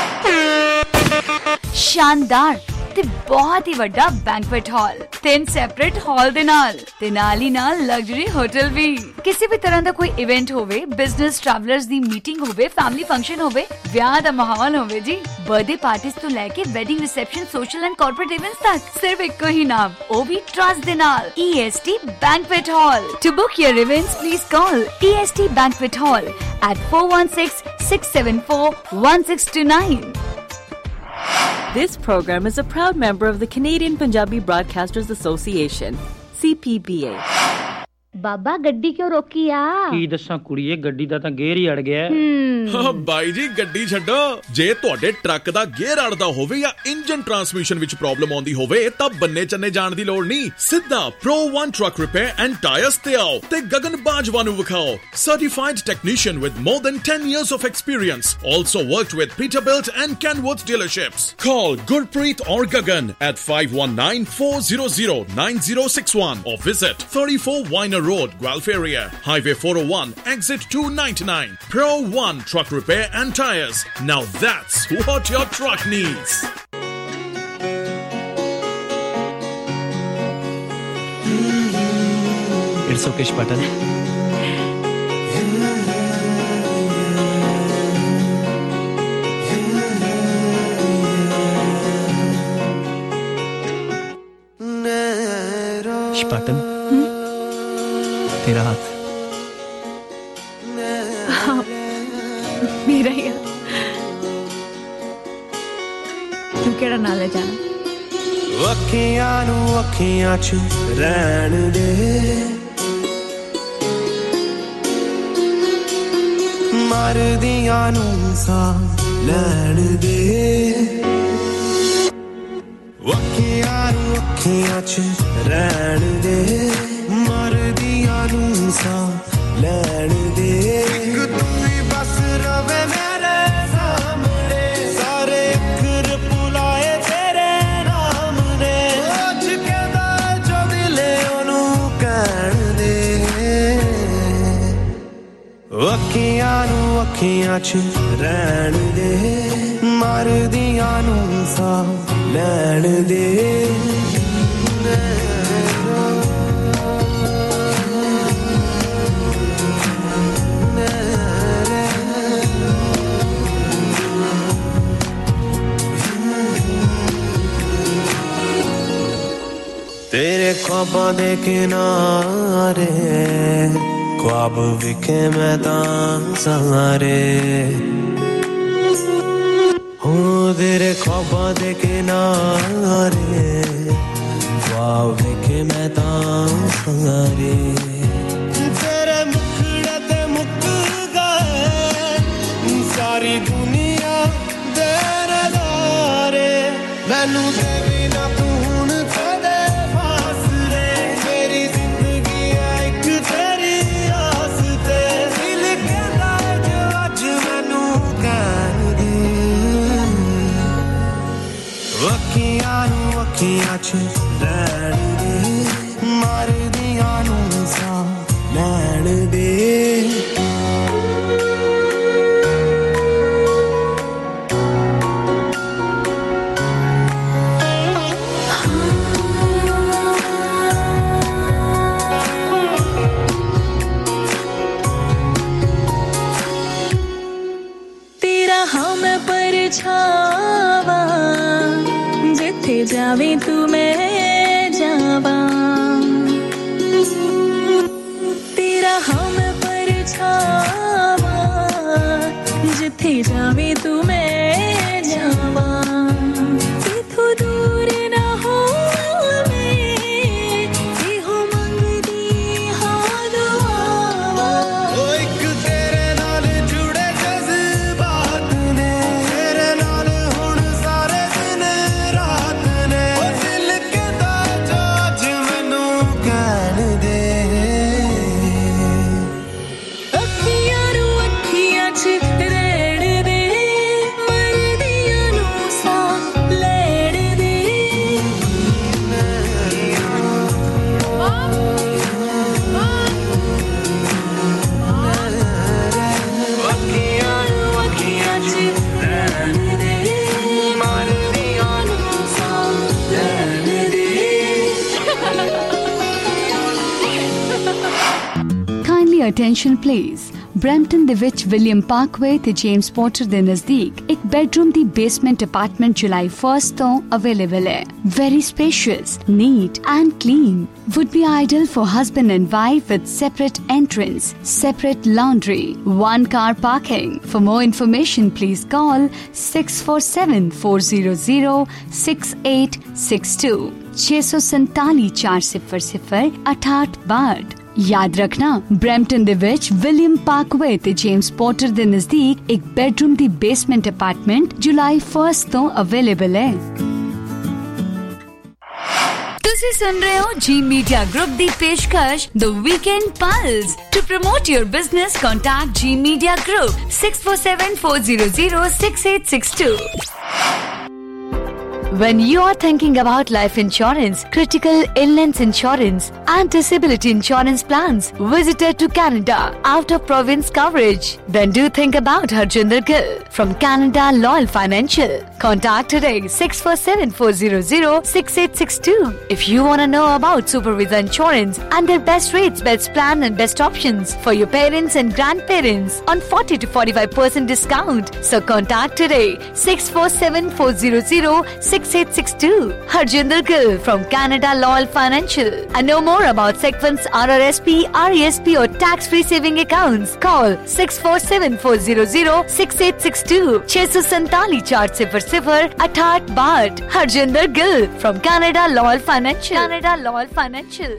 शानदार ਤੇ ਬਹੁਤ ਹੀ ਵੱਡਾ ਬੈਂਕੁਏਟ ਹਾਲ 3 ਸੈਪਰੇਟ ਹਾਲ ਦੇ ਨਾਲ ਹੀ ਨਾਲ ਲਗਜ਼ਰੀ ਹੋਟਲ ਵੀ ਕਿਸੇ ਵੀ ਤਰ੍ਹਾਂ ਦਾ ਕੋਈ ਇਵੈਂਟ ਹੋਵੇ ਬਿਜ਼ਨਸ ਟਰੈਵਲਰਸ ਦੀ ਮੀਟਿੰਗ ਹੋਵੇ ਫੈਮਿਲੀ ਫੰਕਸ਼ਨ ਹੋਵੇ ਵਿਆਹ ਦਾ ਮਾਹੌਲ ਹੋਵੇ ਜੀ ਬਰਥਡੇ ਪਾਰਟੀਜ਼ ਤੋਂ ਲੈ ਕੇ wedding reception social and corporate events ਤੱਕ ਸਿਰਫ ਇੱਕੋ ਹੀ ਨਾਮ ਉਹ ਵੀ ਟਰਸਟ ਦੇ ਨਾਲ EST Banquet Hall to book your events please call EST Banquet Hall at 416-674-1629. This program is a proud member of the Canadian Punjabi Broadcasters Association, CPBA. ਬਾਬਾ ਗੱਡੀ ਕਿਉਂ ਰੋਕੀ ਆ ਕੀ ਦੱਸਾਂ ਕੁੜੀਏ ਗੱਡੀ ਦਾ ਤਾਂ ਗੇਅਰ ਹੀ ਅੜ ਗਿਆ ਬਾਈ ਜੀ ਗੱਡੀ ਛੱਡੋ ਜੇ ਤੁਹਾਡੇ ਟਰੱਕ ਦਾ ਗੇਅਰ ਅੜਦਾ ਹੋਵੇ ਜਾਂ ਇੰਜਨ ਟਰਾਂਸਮਿਸ਼ਨ ਵਿੱਚ ਪ੍ਰੋਬਲਮ ਆਉਂਦੀ ਹੋਵੇ ਤਾਂ ਬੰਨੇ ਚੰਨੇ ਜਾਣ ਦੀ ਲੋੜ ਨਹੀਂ ਸਿੱਧਾ Pro One Truck Repair and Tires ਤੇ ਆਓ ਤੇ ਗਗਨ ਬਾਜਵਾ ਨੂੰ ਵਿਖਾਓ certified technician with more than 10 years of experience also worked with Peterbilt and Kenworth dealerships call Gurpreet or Gagan at 519-400-9061 or visit 34 Weiner Road, Guelph, Highway 401, Exit 299. Pro One Truck Repair and Tires. Now that's what your truck needs. It's okay, Shpatan. Shpatan. तेरा हाथ मेरा ही तू केड़ा नाल ले जाना अखियां नू अखियां च रहन दे मरदियां नू सा लैण दे अखियां नू अखियां च रहन दे मरदियां नू सा लैण दे इक तू ही बस रवे मेरे सामने सारे अखर पुलाए तेरे नाम ने अज कहदा जो दिले ओनू कहण दे अखियां नू अखियां च रहन दे मरदियां नू सा लैण दे तेरे ख्वाबां दे किनारे ख्वाब विखे मैं तां सहारे हो तेरे ख्वाबां दे किनारे ख्वाब विखे मैं तां सहारे तेरे मुखड़े ते मुक गए सारी दुनिया दे नज़ारे मैनू दे बिना तू हुण कदे फासले मेरी जिंदगी है एक तेरी आस ते दिल कहदा जो अज मैनू कहण दे अखियां नू अखियां च रहन दे मरदियां नू सा लैण दे छावा जिथे जावे तू मैं जावा तेरा हम पर छावा जिथे जावे तू मैं जावा इथों दूर ना हो Attention please. ब्रैम्पटन ਦੇ ਵਿੱਚ ਵਿਲੀਅਮ ਪਾਰਕਵੇ ਤੇ ਜੇਮਸ ਪੋਰਟਰ ਦੇ ਨਜ਼ਦੀਕ ਇੱਕ ਬੈਡਰੂਮ ਦੀ ਬੇਸਮੈਂਟ ਅਪਾਰਟਮੈਂਟ ਜੁਲਾਈ 1 ਤੋਂ ਅਵੇਲੇਬਲ ਹੈ. Very spacious, neat and clean. Would be ideal for husband and wife with separate entrance, separate laundry, one car parking. For more information, please call 647-400-6862. 647-400-6862. याद रखना Brampton ਦੇ ਵਿੱਚ ਵਿਲੀਅਮ ਪਾਰਕਵੇ ਤੇ James porter ਦੇ ਨਜ਼ਦੀਕ ਇੱਕ bedroom ਦੀ basement apartment ਜੁਲਾਈ 1 ਤੋਂ ਅਵੇਲੇਬਲ ਹੈ. ਤੁਸੀਂ ਸੁਣ ਰਹੇ ਹੋ ਜੀ ਮੀਡੀਆ ਗਰੁੱਪ ਦੀ ਪੇਸ਼ਕਸ਼ ਦ weekend plus. To promote your business contact G media group 6474006862. When you are thinking about life insurance, critical illness insurance and disability insurance plans, visitor to Canada, out of province coverage, then do think about Harjinder Gill from Canada Loyal Financial. Contact today 647-400-6862. If you want to know about Super Visa Insurance and their best rates, best plan and best options for your parents and grandparents on 40 to 45% discount. So contact today 647-400-6862. 6862. Harjinder Gill from Canada Loyal Financial. And know more about Sequence RRSP, RESP or tax-free saving accounts. Call 6474006862. 647-400-6862. Harjinder Gill from Canada Loyal Financial. Canada Loyal Financial.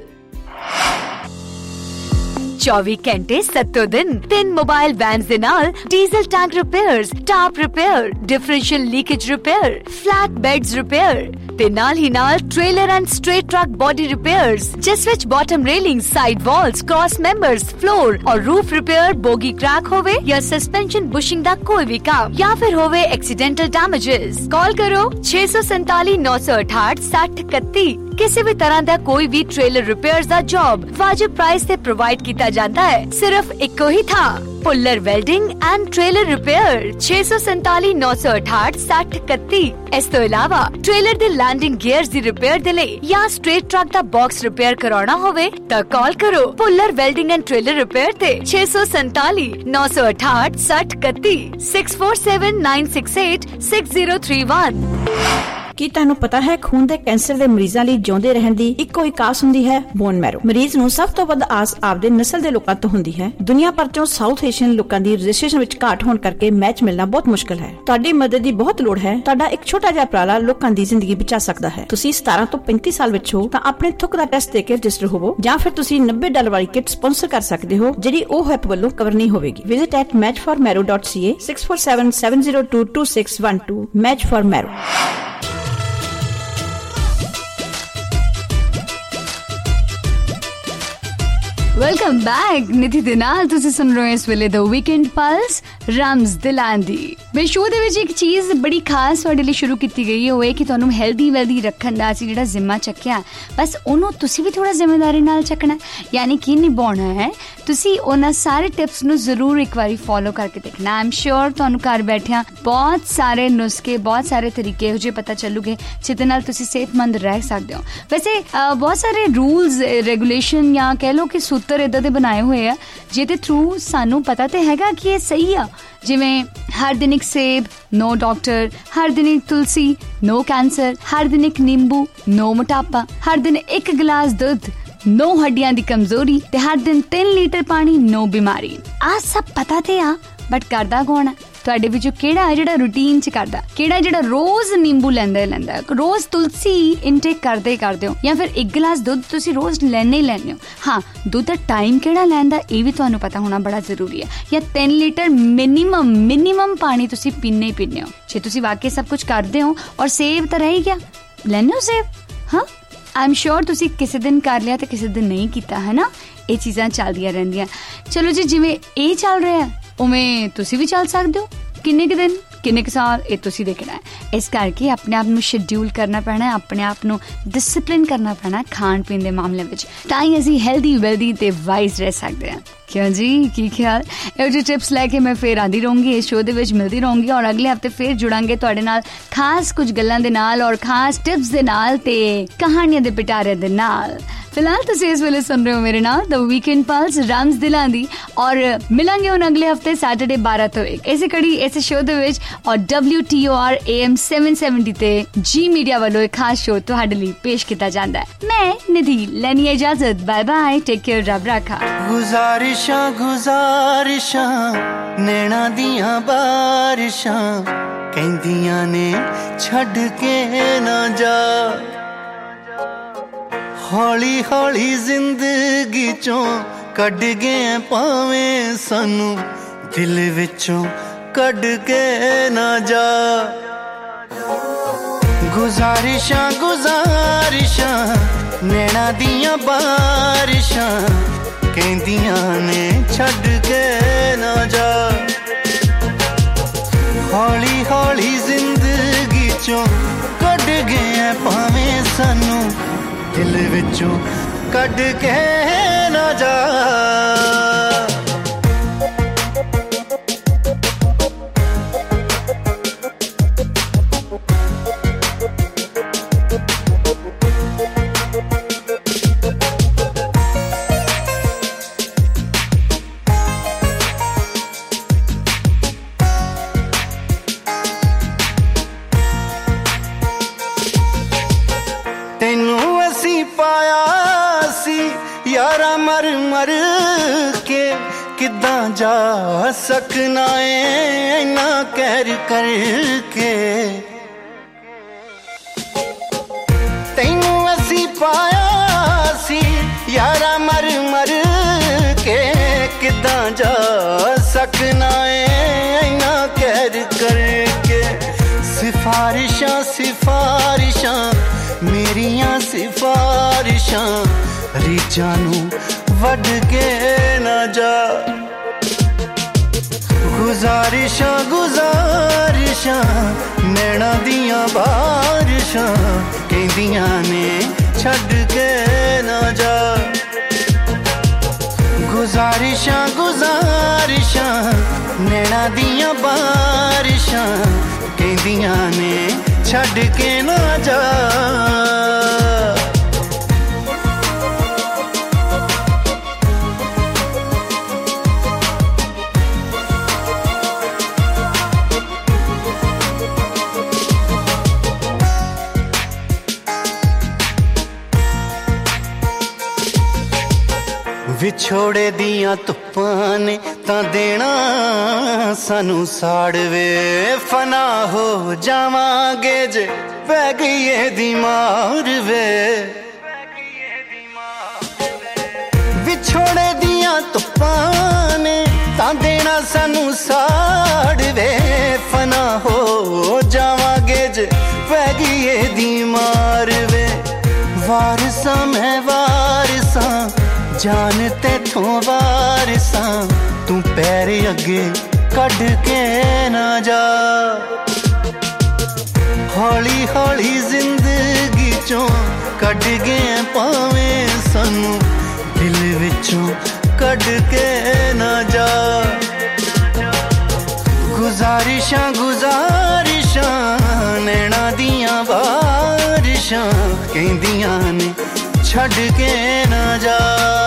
24 ਘੰਟੇ 7 ਦਿਨ 3 mobile vans ਦੇ ਨਾਲ diesel tank repairs, top repair, differential leakage repair, flat beds repair ਤੇ ਨਾਲ ਹੀ ਨਾਲ trailer and straight truck body repairs, ਜਿਸ ਵਿੱਚ bottom railing, side walls, cross members, floor ਔਰ ਰੂਫ ਰਿਪੇਅਰ, ਬੋਗੀ ਕ੍ਰੈਕ ਹੋਵੇ ਜਾਂ ਸਸਪੈਂਸ਼ਨ ਬੁਸ਼ਿੰਗ ਦਾ ਕੋਈ ਵੀ ਕੰਮ ਜਾਂ ਫਿਰ ਹੋਵੇ ਐਕਸੀਡੈਂਟਲ ਡੈਮੇजेस। ਕਾਲ ਕਰੋ 647 968 6031। ਕਿਸੇ ਵੀ ਤਰ੍ਹਾਂ ਦਾ ਕੋਈ ਵੀ ਟ੍ਰੇਲਰ ਰਿਪੇਅਰਸ ਦਾ ਜੌਬ ਵਾਜਿਬ ਪ੍ਰਾਈਸ ਤੇ ਪ੍ਰੋਵਾਈਡ ਕੀਤਾ ਜਾਂਦਾ ਹੈ। ਸਿਰਫ ਇੱਕੋ ਹੀ ਥਾਂ, Puller Welding and Trailer Repair, 647 968 6031। ਇਸ ਤੋਂ ਇਲਾਵਾ ਟ੍ਰੇਲਰ ਦੇ ਲੈਂਡਿੰਗ ਗੀਅਰਸ ਦੀ ਰਿਪੇਅਰ ਦੇ ਲਈ ਜਾਂ ਸਟ੍ਰੇਟ ਟਰੱਕ ਦਾ ਬਾਕਸ ਰਿਪੇਅਰ ਕਰਾਉਣਾ ਹੋਵੇ ਤਾਂ ਕਾਲ ਕਰੋ Puller Welding and Trailer Repair ਤੇ 647 968 6031 647 968 6031। ਕੀ ਤੁਹਾਨੂੰ ਪਤਾ ਹੈ ਖੂਨ ਦੇ ਕੈਂਸਰ ਦੇ ਮਰੀਜ਼ਾਂ ਲਈ ਜਿਉਂਦੇ ਰਹਿਣ ਦੀ ਇੱਕੋ ਇੱਕ ਆਸ ਹੁੰਦੀ ਹੈ, ਬੋਨ ਮੈਰੋ। ਮਰੀਜ਼ ਨੂੰ ਸਭ ਤੋਂ ਵੱਧ ਆਸ ਆਪਦੇ ਨਸਲ ਦੇ ਲੋਕਾਂ ਤੋਂ ਹੁੰਦੀ ਹੈ। ਦੁਨੀਆ ਭਰ ਚੋਂ ਸਾਊਥ ਏਸ਼ੀਅਨ ਲੋਕਾਂ ਦੀ ਰਜਿਸਟ੍ਰੇਸ਼ਨ ਵਿੱਚ ਘਾਟ ਹੋਣ ਕਰਕੇ ਮੈਚ ਮਿਲਣਾ ਬਹੁਤ ਮੁਸ਼ਕਲ ਹੈ। ਤੁਹਾਡੀ ਮਦਦ ਦੀ ਬਹੁਤ ਲੋੜ ਹੈ। ਤੁਹਾਡਾ ਇੱਕ ਛੋਟਾ ਜਿਹਾ ਉਪਰਾਲਾ ਲੋਕਾਂ ਦੀ ਜ਼ਿੰਦਗੀ ਬਚਾ ਸਕਦਾ ਹੈ। ਤੁਸੀਂ 17 ਤੋਂ 35 ਸਾਲ ਵਿੱਚ ਹੋ ਤਾਂ ਆਪਣੇ ਥੁੱਕ ਦਾ ਟੈਸਟ ਦੇ ਕੇ ਰਜਿਸਟਰ ਹੋਵੋ ਜਾਂ ਫਿਰ ਤੁਸੀਂ $90 ਵਾਲੀ ਕਿਟ ਸਪਾਂਸਰ ਕਰ ਸਕਦੇ ਹੋ ਜਿਹੜੀ ਉਹ ਐਪ ਵੱਲੋਂ ਕਵਰ ਨਹੀਂ ਹੋਵੇਗੀ। Visit @matchformarrow.ca 64770222612 Match for Marrow। Welcome back. Nidhi ਦੇ ਨਾਲ ਤੁਸੀਂ ਸੁਣ ਰਹੇ ਹੋ ਇਸ ਵੇਲੇ ਦਾ ਵੀਕਐਂਡ ਪਲਸ ਰਮਜ਼ ਦਿਲਾਂ ਦੀ। ਮੈਂ ਸ਼ੋਅ ਦੇ ਵਿੱਚ ਇੱਕ ਚੀਜ਼ ਬੜੀ ਖਾਸ ਤੁਹਾਡੇ ਲਈ ਸ਼ੁਰੂ ਕੀਤੀ ਗਈ ਹੋਵੇ ਕਿ ਤੁਹਾਨੂੰ ਹੈਲਦੀ ਵੈਲਦੀ ਰੱਖਣ ਦਾ ਅਸੀਂ ਜਿਹੜਾ ਜ਼ਿੰਮਾ ਚੱਕਿਆ, ਬਸ ਉਹਨੂੰ ਤੁਸੀਂ ਵੀ ਥੋੜਾ ਜ਼ਿੰਮੇਵਾਰੀ ਨਾਲ ਚੱਕਣਾ, ਯਾਨੀ ਕਿ ਨਿਭਾਉਣਾ ਹੈ। ਤੁਸੀਂ ਉਹਨਾਂ ਸਾਰੇ ਟਿਪਸ ਨੂੰ ਜ਼ਰੂਰ ਇੱਕ ਵਾਰੀ ਫੋਲੋ ਕਰਕੇ ਦੇਖਣਾ। ਆਈ ਐਮ ਸ਼ੋਰ ਤੁਹਾਨੂੰ ਘਰ ਬੈਠਿਆਂ ਬਹੁਤ ਸਾਰੇ ਨੁਸਖੇ, ਬਹੁਤ ਸਾਰੇ ਤਰੀਕੇ ਇਹੋ ਜਿਹੇ ਪਤਾ ਚੱਲੂਗੇ ਜਿਹਦੇ ਨਾਲ ਤੁਸੀਂ ਸਿਹਤਮੰਦ ਰਹਿ ਸਕਦੇ ਹੋ। ਵੈਸੇ ਬਹੁਤ ਸਾਰੇ ਰੂਲਸ ਰੈਗੂਲੇਸ਼ਨ ਜਾਂ ਕਹਿ ਲਓ ਕਿ ਸੂਤਰ ਇਦਾਂ ਦੇ ਬਣਾਏ ਹੋਏ ਆ ਜਿਹਦੇ ਥਰੂ ਸਾਨੂੰ ਪਤਾ ਤੇ ਹੈਗਾ ਕਿ ਇਹ ਸਹੀ ਆ। ਜਿਵੇਂ ਹਰ ਦਿਨ ਇੱਕ ਸੇਬ, ਨੋ ਡਾਕਟਰ, ਹਰ ਦਿਨ ਇੱਕ ਤੁਲਸੀ, ਨੋ ਕੈਂਸਰ, ਹਰ ਦਿਨ ਇੱਕ ਨਿੰਬੂ, ਨੋ ਮੋਟਾਪਾ, ਹਰ ਦਿਨ ਇੱਕ ਗਲਾਸ ਦੁੱਧ, ਨੋ ਹੱਡੀਆਂ ਦੀ ਕਮਜ਼ੋਰੀ, ਤੇ ਹਰ ਦਿਨ 3 ਲੀਟਰ ਪਾਣੀ, ਨੋ ਬਿਮਾਰੀ। ਆ ਸਭ ਪਤਾ ਤੇ ਆ, ਬਟ ਕਰਦਾ ਕੌਣ ਹੈ? ਤੁਹਾਡੇ ਵਿੱਚੋਂ ਕਿਹੜਾ ਹੈ ਜਿਹੜਾ ਰੂਟੀਨ ਚ ਕਰਦਾ? ਕਿਹੜਾ ਜਿਹੜਾ ਰੋਜ਼ ਨਿੰਬੂ ਲੈਂਦਾ, ਰੋਜ਼ ਤੁਲਸੀ ਇਨਟੇਕ ਕਰਦੇ ਹੋ, ਜਾਂ ਫਿਰ ਇੱਕ ਗਲਾਸ ਦੁੱਧ ਤੁਸੀਂ ਰੋਜ਼ ਲੈਣੇ ਹੀ ਲੈਣੇ ਹੋ? ਹਾਂ, ਦੁੱਧ ਦਾ ਟਾਈਮ ਕਿਹੜਾ ਲੈਂਦਾ ਇਹ ਵੀ ਤੁਹਾਨੂੰ ਪਤਾ ਹੋਣਾ ਬੜਾ ਜ਼ਰੂਰੀ ਹੈ। ਜਾਂ 3 ਲੀਟਰ ਮਿਨੀਮਮ ਪਾਣੀ ਤੁਸੀਂ ਪੀਣੇ ਹੀ ਪੀਣੇ ਹੋ। ਜੇ ਤੁਸੀਂ ਵਾਕਈ ਸਭ ਕੁਝ ਕਰਦੇ ਹੋ। ਔਰ ਸੇਬ ਤਾਂ ਰਹਿ ਗਿਆ, ਲੈਣੇ ਹੋ ਸੇਬ? ਹਾਂ, ਆਈ ਐਮ ਸ਼ੋਰ ਤੁਸੀਂ ਕਿਸੇ ਦਿਨ ਕਰ ਲਿਆ ਤੇ ਕਿਸੇ ਦਿਨ ਨਹੀਂ ਕੀਤਾ, ਹੈ ਨਾ? ਇਹ ਚੀਜ਼ਾਂ ਚੱਲਦੀਆਂ ਰਹਿੰਦੀਆਂ। ਚਲੋ ਜੀ, ਜਿਵੇਂ ਇਹ ਚੱਲ ਰਿਹਾ ਉਵੇਂ ਤੁਸੀਂ ਵੀ ਚੱਲ ਸਕਦੇ ਹੋ। ਕਿੰਨੇ ਕੁ ਦਿਨ, ਕਿੰਨੇ ਕੁ ਸਾਲ, ਇਹ ਤੁਸੀਂ ਦੇਖਣਾ ਹੈ। ਇਸ ਕਰਕੇ ਆਪਣੇ ਆਪ ਨੂੰ ਸ਼ੈਡਿਊਲ ਕਰਨਾ ਪੈਣਾ, ਆਪਣੇ ਆਪ ਨੂੰ ਡਿਸਿਪਲਿਨ ਕਰਨਾ ਪੈਣਾ ਖਾਣ ਪੀਣ ਦੇ ਮਾਮਲੇ ਵਿੱਚ, ਤਾਂ ਹੀ ਅਸੀਂ ਹੈਲਦੀ ਵੈਲਦੀ ਤੇ ਵਾਈਜ਼ ਰਹਿ ਸਕਦੇ ਹਾਂ। ਕਿਉਂ ਜੀ, ਕੀ ਖਿਆਲ? ਇਹੋ ਜਿਹੇ ਟਿਪਸ ਲੈ ਕੇ ਮੈਂ ਫੇਰ ਆਉਂਦੀ ਰਹੂੰਗੀ, ਇਸ ਸ਼ੋਅ ਦੇ ਵਿੱਚ ਮਿਲਦੀ ਰਹੂੰਗੀ ਔਰ ਅਗਲੇ ਹਫਤੇ ਫੇਰ ਜੁੜਾਂਗੇ ਤੁਹਾਡੇ ਨਾਲ ਖਾਸ ਕੁਝ ਗੱਲਾਂ ਦੇ ਨਾਲ ਔਰ ਖਾਸ ਟਿਪਸ ਦੇ ਨਾਲ ਤੇ ਕਹਾਣੀਆਂ ਦੇ ਪਿਟਾਰੇ ਦੇ ਨਾਲ। ਫਿਲਹਾਲ ਤੁਸੀਂ ਇਸ ਵੇਲੇ ਸੁਣ ਰਹੇ ਹੋ ਮੇਰੇ ਨਾਲ ਦ ਵੀਕਐਂਡ ਪਲਸ ਰਮਜ਼ ਦਿਲਾਂ ਦੀ, ਔਰ ਮਿਲਾਂਗੇ ਹੁਣ ਅਗਲੇ ਹਫਤੇ ਸੈਟਰਡੇ 12 ਤੋਂ 1 ਇਸੇ ਕੜੀ ਇਸੇ ਸ਼ੋਅ ਦੇ ਵਿੱਚ ਔਰ WTOR AM 770 ਤੇ ਜੀ ਮੀਡੀਆ ਵੱਲੋਂ ਇੱਕ ਖਾਸ ਸ਼ੋਅ ਤੁਹਾਡੇ ਲਈ ਪੇਸ਼ ਕੀਤਾ ਜਾਂਦਾ ਹੈ। ਮੈਂ ਨਿਧੀ ਲੈਣੀ ਇਜਾਜ਼ਤ, ਬਾਏ ਬਾਏ, ਟੇਕ ਕੇਅਰ, ਰੱਬ ਰਾਖਾ। ਗੁਜ਼ਾਰਿਸ਼ਾਂ ਨੈਣਾ ਦੀਆਂ ਬਾਰਿਸ਼ਾਂ ਕਹਿੰਦੀਆਂ ਨੇ ਛੱਡ ਕੇ ਨਾ ਜਾ, ਹੌਲੀ ਹੌਲੀ ਜ਼ਿੰਦਗੀ ਚੋਂ ਕੱਢ ਗਏ ਭਾਵੇਂ ਸਾਨੂੰ ਦਿਲ ਵਿੱਚੋਂ ਕੱਢ ਕੇ ਨਾ ਜਾ। ਗੁਜ਼ਾਰਿਸ਼ਾਂ ਨੈਣਾ ਦੀਆਂ ਬਾਰਿਸ਼ਾਂ ਕਹਿੰਦੀਆਂ ਨੇ ਛੱਡ ਕੇ ਨਾ ਜਾ, ਹੌਲੀ ਹੌਲੀ ਜ਼ਿੰਦਗੀ ਚੋਂ ਕੱਢ ਗਏ ਭਾਵੇਂ ਸਾਨੂੰ ਦਿਲ ਵਿੱਚੋਂ ਕੱਢ ਕੇ ਨਾ ਜਾ। यारा मर मर के किदां जा सकना है ना कहर करके तैनू असी पाया सी यारा मर मर के किदां जा सकना है ना कहर करके सिफारिशां सिफारिशां मेरियां सिफारिशां रीझां नू वड के ना जा गुजारिशां गुजारिशां नैना दियां बारिशां कहंदियां ने छड्ड के ना जा गुजारिशां गुजारिशां नैना दियां बारिशां कहंदियां ने छड्ड के ना जा विछोड़े दियां धुप्पां ने तां देना सानू साड़ वे फना हो जावांगे जे पै गई दी मार वे विछोड़े दियां धुप्पां ने तां देना सानू साड़ वे फना हो जावांगे जे पै गई दी मार वे वारसा मैं वारसा जान तेथों वारसां तू पैर अगे कढ़ के ना जा हौली हौली जिंदगी चों कढ़ गए पावें सानू दिल विचों कढ़ के ना जा गुजारिशां गुजारिशां नैना दियां बारिशां कहंदियां ने छड्ड के ना जा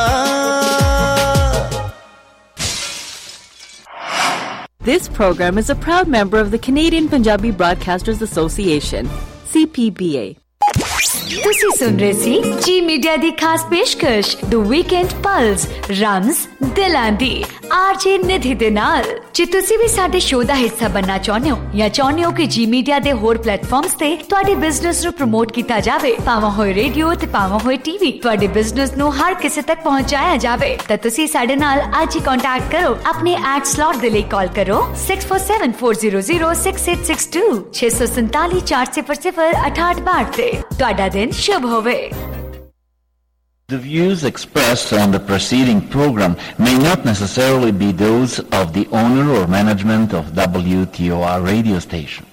This program is a proud member of the Canadian Punjabi Broadcasters Association, CPBA. ਤੁਸੀਂ ਸੁਣ ਰਹੇ ਸੀ ਜੀ ਮੀਡੀਆ ਦੀ ਖਾਸ ਪੇਸ਼ਕਸ਼ ਦ ਵੀਕਐਂਡ ਪਲਸ ਰਮਜ਼ ਦਿਲਾਂ ਦੀ ਆਰਜੇ ਨਿਧੀ ਦੇ ਨਾਲ। ਜੇ ਤੁਸੀਂ ਵੀ ਸਾਡੇ ਸ਼ੋਅ ਦਾ ਹਿੱਸਾ ਬਣਨਾ ਚਾਹੁੰਦੇ ਹੋ ਜਾਂ ਚਾਹੁੰਦੇ ਹੋ ਕਿ ਜੀ ਮੀਡੀਆ ਦੇ ਹੋਰ ਪਲੇਟਫਾਰਮਸ ਤੇ ਤੁਹਾਡੇ ਬਿਜ਼ਨਸ ਨੂੰ ਪ੍ਰਮੋਟ ਕੀਤਾ ਜਾਵੇ, ਭਾਵੇਂ ਹੋਏ ਰੇਡੀਓ ਤੇ ਭਾਵੇਂ ਹੋਏ ਟੀਵੀ, ਤੁਹਾਡੇ ਬਿਜ਼ਨਸ ਨੂੰ ਹਰ ਕਿਸੇ ਤੱਕ ਪਹੁੰਚਾਇਆ ਜਾਵੇ, ਤਾਂ ਤੁਸੀਂ ਸਾਡੇ ਨਾਲ ਅੱਜ ਹੀ ਕੰਟੈਕਟ ਕਰੋ। ਆਪਣੇ ਐਡ ਸਲੌਟ ਦੇ ਲਈ ਕਾਲ ਕਰੋ 6474006862 647 400 6862 ਤੇ। ਤੁਹਾਡਾ दिन शुभ होवे। The views expressed on the preceding program may not necessarily be those of the owner or management of WTOR radio station.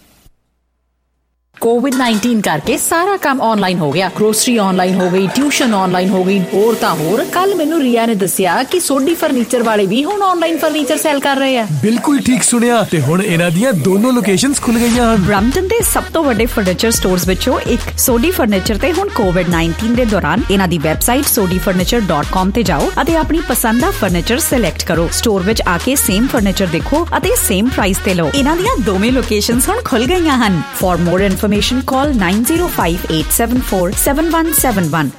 कोविड-19 करके सारा काम ऑनलाइन हो गया, ग्रोसरी ऑनलाइन हो गई, ट्यूशन ऑनलाइन हो गई, और तां होर कल मैनू रिया ने दस्सिया कि सोडी फर्नीचर वाले भी हुण ऑनलाइन फर्नीचर सेल कर रहे हैं। बिल्कुल ठीक सुनिया ते हुण इन्हां दियां दोनों लोकेशंस खुल गईयां हन। ब्रैम्पटन दे सब तो वड्डे फर्नीचर स्टोर्स विचों एक सोडी फर्नीचर ते हुण कोविड-19 दे दौरान इन्हां दी वैबसाइट sodifurniture.com ते जाओ अते अपनी पसंद दा फर्नीचर सिलेक्ट करो। स्टोर विच आके सेम फर्नीचर देखो अते सेम प्राइस ते लो। इन्हां दियां दोवें लोकेशंस हुण खुल गईयां हन। For more information call 9058747171।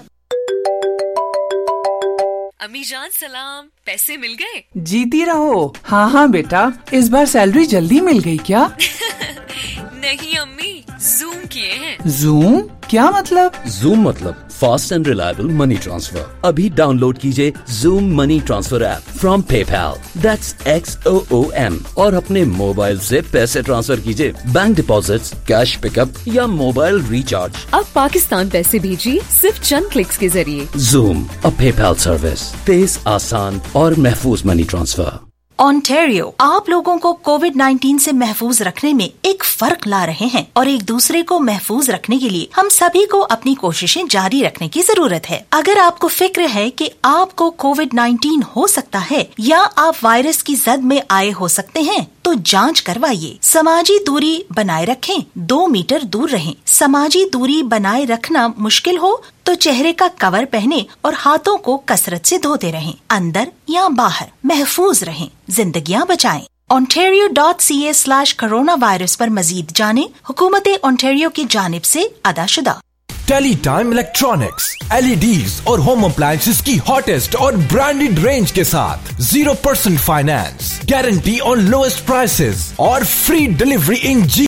अम्मी जान सलाम, पैसे मिल गए? जीती रहो। हाँ हाँ बेटा, इस बार सैलरी जल्दी मिल गई क्या? नहीं अम्मी, जूम किए हैं। जूम क्या मतलब? जूम मतलब fast and reliable money transfer. अभी डाउनलोड कीजिए Xoom money transfer app from PayPal, that's XOOM, और अपने मोबाइल से पैसे ट्रांसफर कीजिए, बैंक डिपॉजिट्स, कैश पिकअप या मोबाइल रिचार्ज। अब पाकिस्तान पैसे भेजिए सिर्फ चंद क्लिक्स के जरिए। जूम, अ पेपैल सर्विस, तेज, आसान और महफूज मनी ट्रांसफर। ओंटारियो आप लोगों को कोविड-19 से महफूज रखने में एक फर्क ला रहे हैं और एक दूसरे को महफूज रखने के लिए हम सभी को अपनी कोशिशें जारी रखने की जरूरत है। अगर आपको फिक्र है कि आपको कोविड-19 हो सकता है या आप वायरस की जद में आए हो सकते हैं, तो जांच करवाइए। समाजी दूरी बनाए रखें, 2 मीटर दूर रहें। समाजी दूरी बनाए रखना मुश्किल हो तो चेहरे का कवर पहने और हाथों को कसरत से धोते रहें। अंदर या बाहर महफूज रहें, जिंदगियां बचाएं। Ontario.ca/coronavirus पर मजीद जानें। हुकूमत ओंटारियो की जानिब से अदाशुदा। टेली टाइम इलेक्ट्रॉनिक्स, LEDs और होम अप्लायंसेस की हॉटेस्ट और ब्रांडेड रेंज के साथ 0% finance, guarantee on lowest prices और फ्री डिलीवरी इन